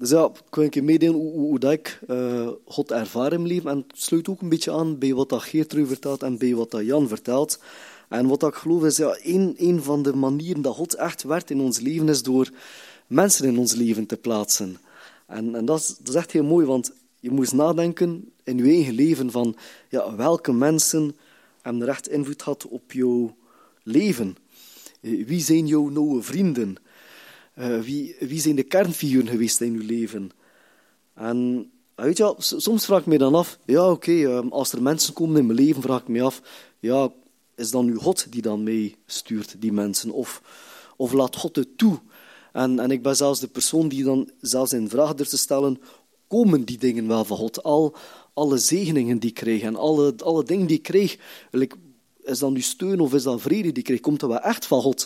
dus ja, ik wil een keer meedelen hoe, hoe, hoe dat ik uh, God ervaar in mijn leven. En het sluit ook een beetje aan bij wat dat Geertrui vertelt en bij wat dat Jan vertelt. En wat ik geloof is, ja, een, een van de manieren dat God echt werkt in ons leven is door mensen in ons leven te plaatsen. En, en dat, is, dat is echt heel mooi, want je moet nadenken in je eigen leven van ja, welke mensen hebben er echt invloed gehad op jouw leven. Wie zijn jouw nauwe vrienden? Uh, wie, wie zijn de kernfiguren geweest in je leven? En weet je, soms vraag ik me dan af, ja oké, okay, um, als er mensen komen in mijn leven, vraag ik me af, ja, is dan nu God die dan mee stuurt, die mensen? Of, of laat God het toe? En, en ik ben zelfs de persoon die dan zelfs in vraag durft te stellen, komen die dingen wel van God? Al, alle zegeningen die ik krijg en alle, alle dingen die ik krijg, is dat nu steun of is dat vrede die ik krijg, komt dat wel echt van God?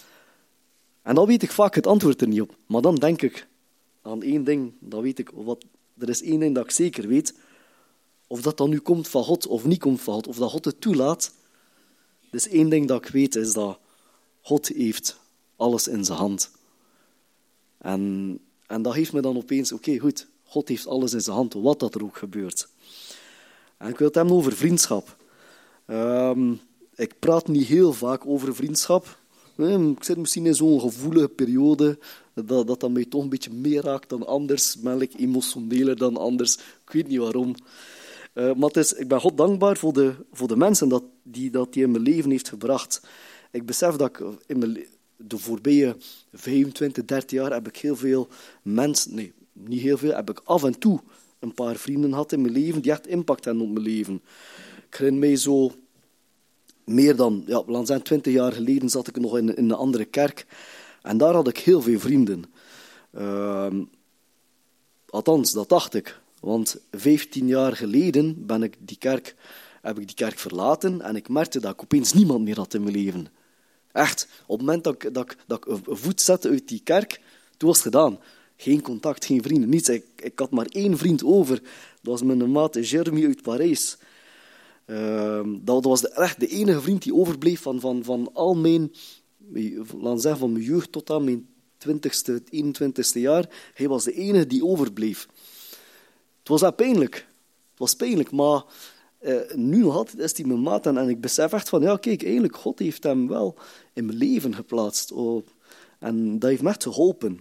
En dan weet ik vaak het antwoord er niet op. Maar dan denk ik aan één ding, dan weet ik, wat, er is één ding dat ik zeker weet, of dat dan nu komt van God of niet komt van God, of dat God het toelaat. Dus één ding dat ik weet is dat God heeft alles in zijn hand. En, en dat heeft me dan opeens, oké, okay, goed, God heeft alles in zijn hand, wat dat er ook gebeurt. En ik wil het hebben over vriendschap. Um, ik praat niet heel vaak over vriendschap. Ik zit misschien in zo'n gevoelige periode, dat, dat dat mij toch een beetje meer raakt dan anders. Ben ik emotioneler dan anders. Ik weet niet waarom. Uh, maar het is, ik ben God dankbaar voor de, voor de mensen dat die, dat die in mijn leven heeft gebracht. Ik besef dat ik in mijn, de voorbije vijfentwintig, dertig jaar heb ik heel veel mensen, nee, niet heel veel, heb ik af en toe een paar vrienden gehad in mijn leven die echt impact hebben op mijn leven. Ik herinner mij zo, meer dan, ja, laat zijn twintig jaar geleden zat ik nog in, in een andere kerk en daar had ik heel veel vrienden. Uh, althans, dat dacht ik. Want vijftien jaar geleden ben ik die kerk, heb ik die kerk verlaten en ik merkte dat ik opeens niemand meer had in mijn leven. Echt, op het moment dat ik, dat ik, dat ik een voet zette uit die kerk, toen was het gedaan. Geen contact, geen vrienden, niets. Ik, ik had maar één vriend over. Dat was mijn maat Jeremy uit Parijs. Uh, dat, dat was de, echt de enige vriend die overbleef van, van, van al mijn, laten we zeggen, van mijn jeugd tot aan mijn twintigste, eenentwintigste jaar. Hij was de enige die overbleef. Het was dat pijnlijk. Het was pijnlijk, maar uh, nu nog altijd is hij mijn maat. En, en ik besef echt van, ja kijk, eigenlijk, God heeft hem wel in mijn leven geplaatst. Oh, en dat heeft me echt geholpen.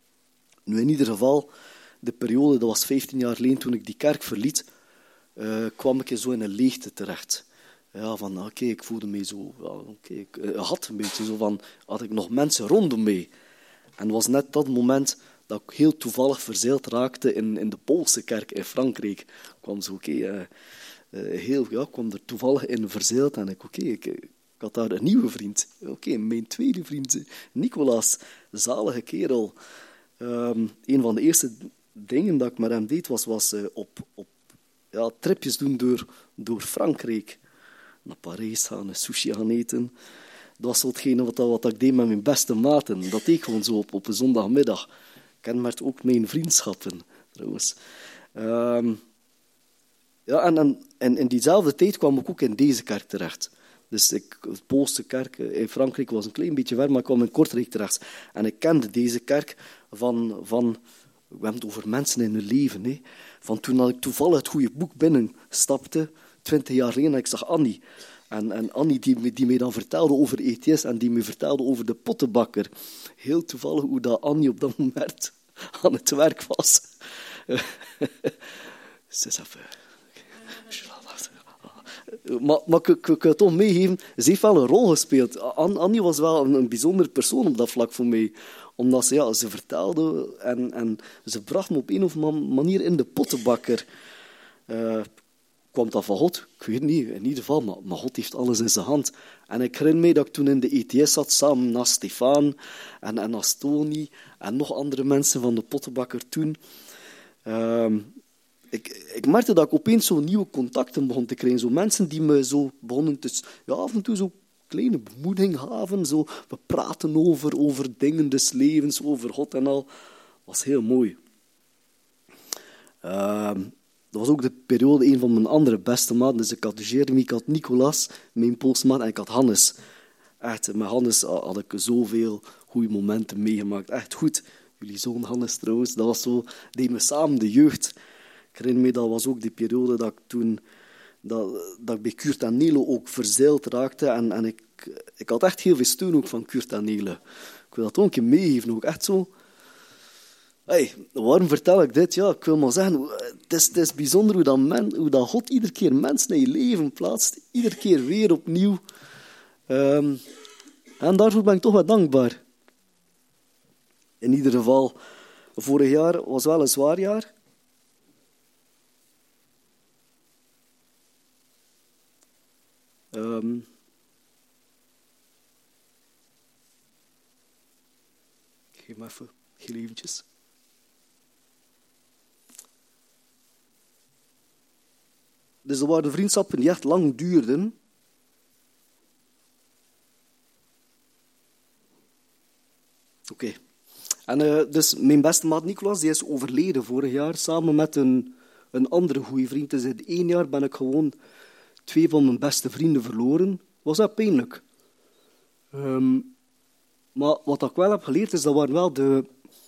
Nu in ieder geval, de periode, dat was vijftien jaar geleden toen ik die kerk verliet, uh, kwam ik zo in een leegte terecht. Ja, van, oké, okay, ik voelde me zo, ja, okay, ik uh, had een beetje zo van, had ik nog mensen rondom mij. En het was net dat moment dat ik heel toevallig verzeild raakte in, in de Poolse kerk in Frankrijk. Ik kwam zo, oké, okay, uh, uh, heel, ja, ik kwam er toevallig in verzeild en ik, oké, okay, ik, ik had daar een nieuwe vriend. Oké, okay, mijn tweede vriend, Nicolas, zalige kerel. Um, een van de eerste dingen dat ik met hem deed, was, was uh, op, op ja, tripjes doen door, door Frankrijk. Naar Parijs gaan, sushi gaan eten. Dat was hetgene wat, wat ik deed met mijn beste maten. Dat deed ik gewoon zo op, op een zondagmiddag. Kenmerkt ook mijn vriendschappen, trouwens. Um, ja, en, en, en in diezelfde tijd kwam ik ook in deze kerk terecht. Dus ik, de Poolse kerk in Frankrijk was een klein beetje ver, maar ik kwam in Kortrijk terecht. En ik kende deze kerk van, van we hebben het over mensen in hun leven. Hè. Van toen dat ik toevallig het goede boek binnenstapte, twintig jaar geleden, en ik zag Annie. En, en Annie die, die mij dan vertelde over E T S en die me vertelde over de pottenbakker. Heel toevallig hoe dat Annie op dat moment aan het werk was. Ze is even... Maar, maar ik, ik, ik wil het toch meegeven, ze heeft wel een rol gespeeld. Annie was wel een, een bijzondere persoon op dat vlak voor mij. Omdat ze, ja, ze vertelde en, en ze bracht me op een of andere manier in de pottenbakker. Uh, kwam dat van God? Ik weet niet, in ieder geval, maar, maar God heeft alles in zijn hand. En ik herinner me dat ik toen in de E T S zat, samen naast Stefan en, en naast Tony en nog andere mensen van de pottenbakker toen. Uh, Ik, ik merkte dat ik opeens zo nieuwe contacten begon te krijgen. Zo mensen die me zo begonnen te... Ja, af en toe zo kleine bemoediging gaven. Zo, we praten over, over dingen des levens, over God en al. Dat was heel mooi. Uh, dat was ook de periode, een van mijn andere beste maten. Dus ik had Jeremy, ik had Nicolas, mijn Poolse maat, en ik had Hannes. Echt, met Hannes had ik zoveel goede momenten meegemaakt. Echt goed. jullie zoon Hannes trouwens, dat was zo, deden we samen de jeugd. Ik herinner me, dat was ook die periode dat ik toen, dat, dat ik bij Kurt en Nelo ook verzeild raakte. En, en ik, ik had echt heel veel steun ook van Kurt en Nele. Ik wil dat ook een keer meegeven, ook echt zo. Hey, waarom vertel ik dit? Ja, ik wil maar zeggen, het is, het is bijzonder hoe dat, men, hoe dat God iedere keer mensen in je leven plaatst. Iedere keer weer opnieuw. Um, en daarvoor ben ik toch wel dankbaar. In ieder geval, vorig jaar was wel een zwaar jaar. Um, geef me even, heel eventjes. Dus er waren vriendschappen die echt lang duurden. Oké. Okay. En uh, dus mijn beste maat Nicolas, die is overleden vorig jaar, samen met een, een andere goede vriend. Dus in één jaar ben ik gewoon twee van mijn beste vrienden verloren. Was dat pijnlijk. Um, maar wat ik wel heb geleerd, is dat waren wel de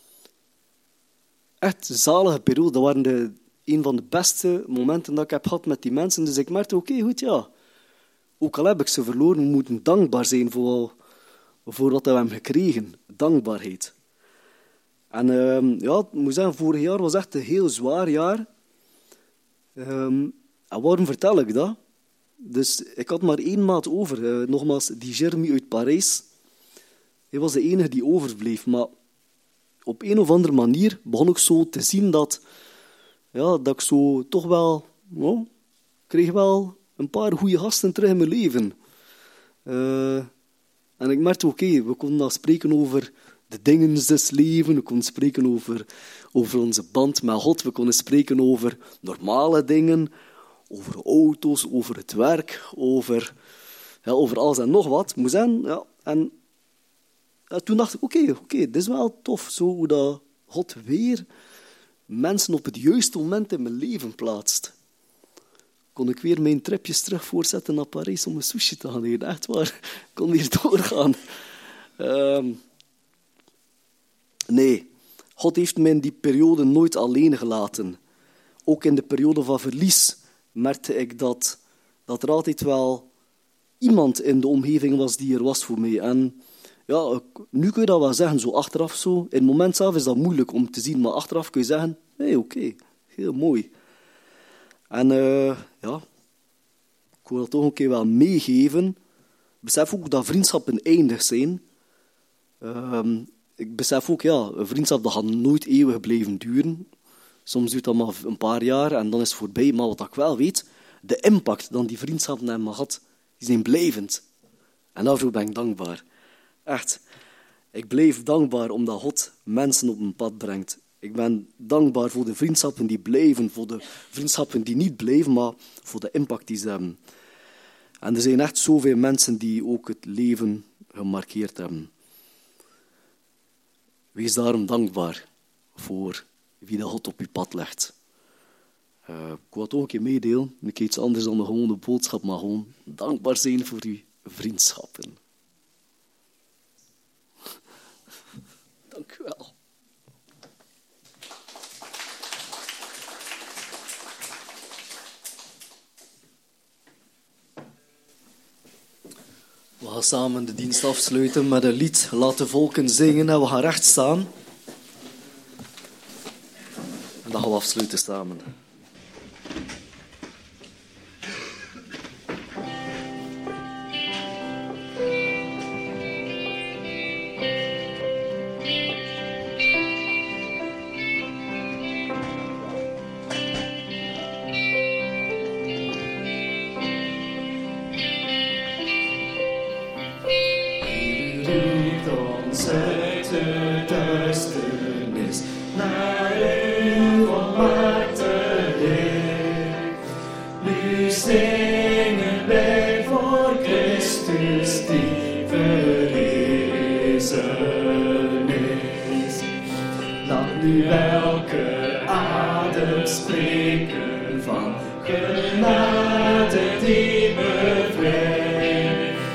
echt zalige perioden. Dat waren de, een van de beste momenten dat ik heb gehad met die mensen. Dus ik merkte, oké, okay, goed, ja. Ook al heb ik ze verloren, we moeten dankbaar zijn voor, voor wat we hebben gekregen. Dankbaarheid. En um, ja, ik moet zeggen, vorig jaar was echt een heel zwaar jaar. Um, en waarom vertel ik dat? Dus ik had maar één maat over. Uh, nogmaals, die Jeremy uit Parijs. Hij was de enige die overbleef. Maar op een of andere manier begon ik zo te zien dat, ja, dat ik zo toch wel... Nou, kreeg wel een paar goede gasten terug in mijn leven. Uh, en ik merkte, oké, okay, we konden dan spreken over de dingen des levens. We konden spreken over, over onze band met God. We konden spreken over normale dingen. Over auto's, over het werk, over, ja, over alles en nog wat. Moet zijn, ja. En ja, toen dacht ik, oké, okay, okay, dit is wel tof. Zo hoe dat God weer mensen op het juiste moment in mijn leven plaatst. Kon ik weer mijn tripjes terug voorzetten naar Parijs om een sushi te gaan eten. Echt waar, ik kon hier doorgaan. Um, nee, God heeft mij in die periode nooit alleen gelaten. Ook in de periode van verlies merkte ik dat, dat er altijd wel iemand in de omgeving was die er was voor mij. En ja, nu kun je dat wel zeggen, zo achteraf zo. In het moment zelf is dat moeilijk om te zien, maar achteraf kun je zeggen, hé, hey, oké, okay, heel mooi. En uh, ja, ik wil dat toch een keer wel meegeven. Ik besef ook dat vriendschappen eindig zijn. Uh, ik besef ook, ja, een vriendschap dat gaat nooit eeuwig blijven duren. Soms duurt dat maar een paar jaar en dan is het voorbij. Maar wat ik wel weet, de impact dat die vriendschappen hebben gehad, die zijn blijvend. En daarvoor ben ik dankbaar. Echt. Ik blijf dankbaar omdat God mensen op mijn pad brengt. Ik ben dankbaar voor de vriendschappen die blijven, voor de vriendschappen die niet blijven, maar voor de impact die ze hebben. En er zijn echt zoveel mensen die ook het leven gemarkeerd hebben. Wees daarom dankbaar voor wie dat God op je pad legt. Uh, ik wil het ook een keer meedelen. Een keer iets anders dan de gewone boodschap, maar gewoon dankbaar zijn voor uw vriendschappen. Dank u wel. We gaan samen de dienst afsluiten met een lied. Laat de volken zingen en we gaan recht staan. En dan gaan we afsluiten samen.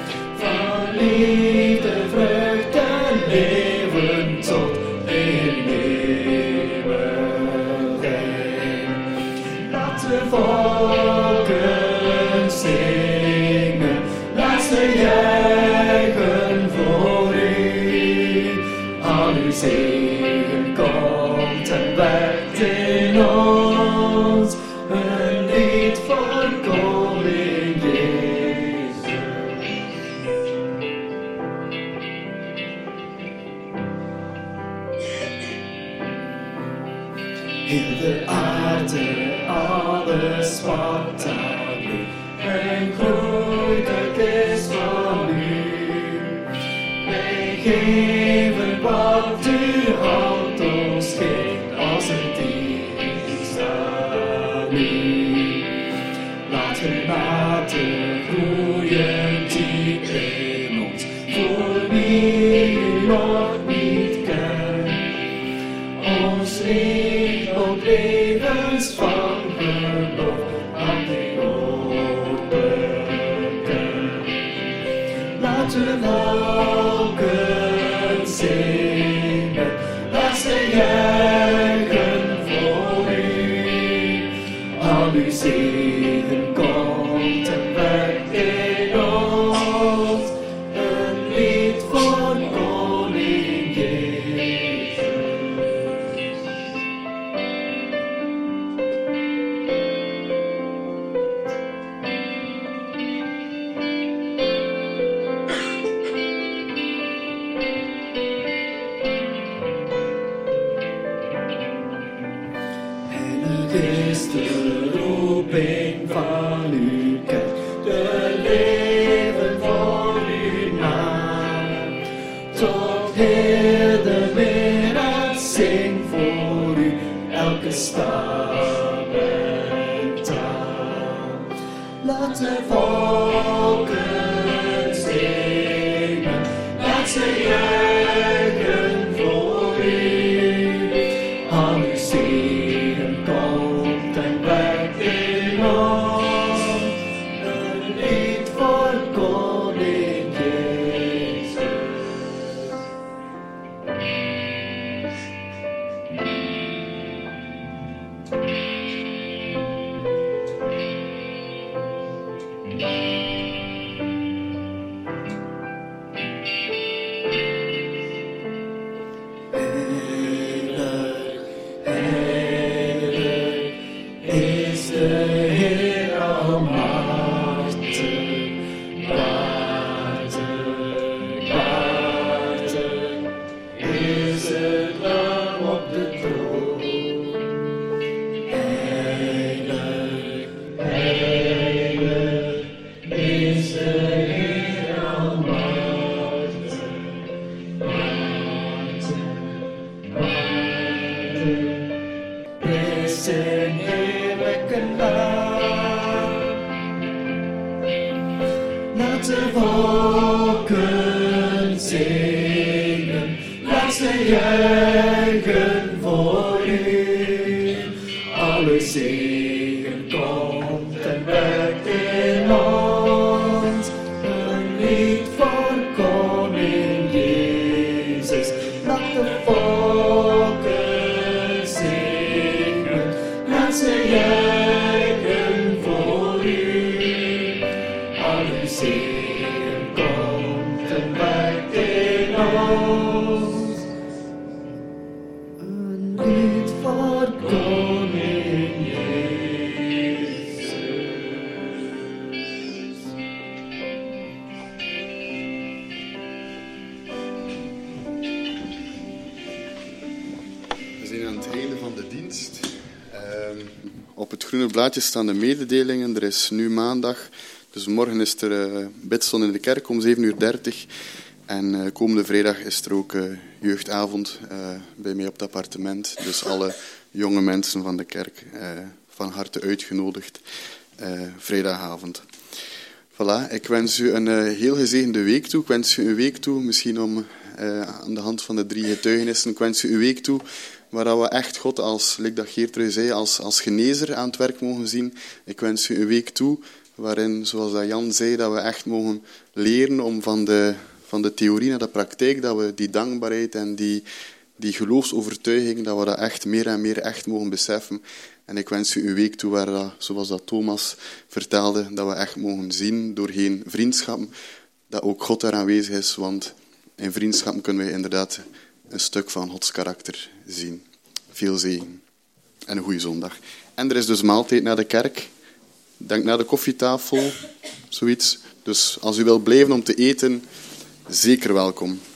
Van liefde, vreugde, leven tot in zegen komt en werkt in ons. Een lied voor koning Jezus. Heel de aarde, alles wat daar ligt en groeit, het is van u. Wij geven wat uw hand ons geeft als een dienst aan u. Laat genade groeien diep in ons, voor wie u nog niet kent. Ons licht op levens van geloof aan de open. Laten we volken zingen, laat ze juichen voor u. Al uw zegen komt en werkt in ons, een lied voor koning Jezus. Is de roeping van uw kerk, de leven voor uw naam. Tot heel de wereld zing voor u elke stam en taal. Laat de volken zingen, laat ze juichen voor u. Al uw zegen komt en werkt in ons, een lied voor koning Jezus. Heilig, heilig is de Heer almachtig. Waardig, waardig is het Lam op de troon. Heilig, heilig is de Heer almachtig. Waardig, waardig is zijn heerlijke naam. Laat de volken zingen, laat ze juichen voor u. Alle zegen komt en werkt in ons, een lied voor koning Jezus. Laat de volken zingen, laat ze juichen voor u. Al uw zegen komt en werkt in ons, een lied voor koning Jezus. We zijn aan het einde van de dienst. Um, op het groene blaadje staan de mededelingen. Er is nu maandag, dus morgen is er uh, bidstond in de kerk om zeven uur dertig. En uh, komende vrijdag is er ook uh, jeugdavond uh, bij mij op het appartement. Dus alle jonge mensen van de kerk uh, van harte uitgenodigd. Uh, vrijdagavond. Voilà, ik wens u een uh, heel gezegende week toe. Ik wens u een week toe, misschien om uh, aan de hand van de drie getuigenissen, ik wens u een week toe waar we echt God als, like dat Geertrui zei, als, als genezer aan het werk mogen zien. Ik wens u een week toe waarin, zoals dat Jan zei, dat we echt mogen leren om van de, van de theorie naar de praktijk, dat we die dankbaarheid en die, die geloofsovertuiging, dat we dat echt meer en meer echt mogen beseffen. En ik wens u een week toe waar, dat, zoals dat Thomas vertelde, dat we echt mogen zien doorheen vriendschappen, dat ook God daar aanwezig is, want in vriendschappen kunnen we inderdaad een stuk van Gods karakter zien. Veel zegen en een goede zondag. En er is dus maaltijd na de kerk. Denk naar de koffietafel, zoiets. Dus als u wilt blijven om te eten, zeker welkom.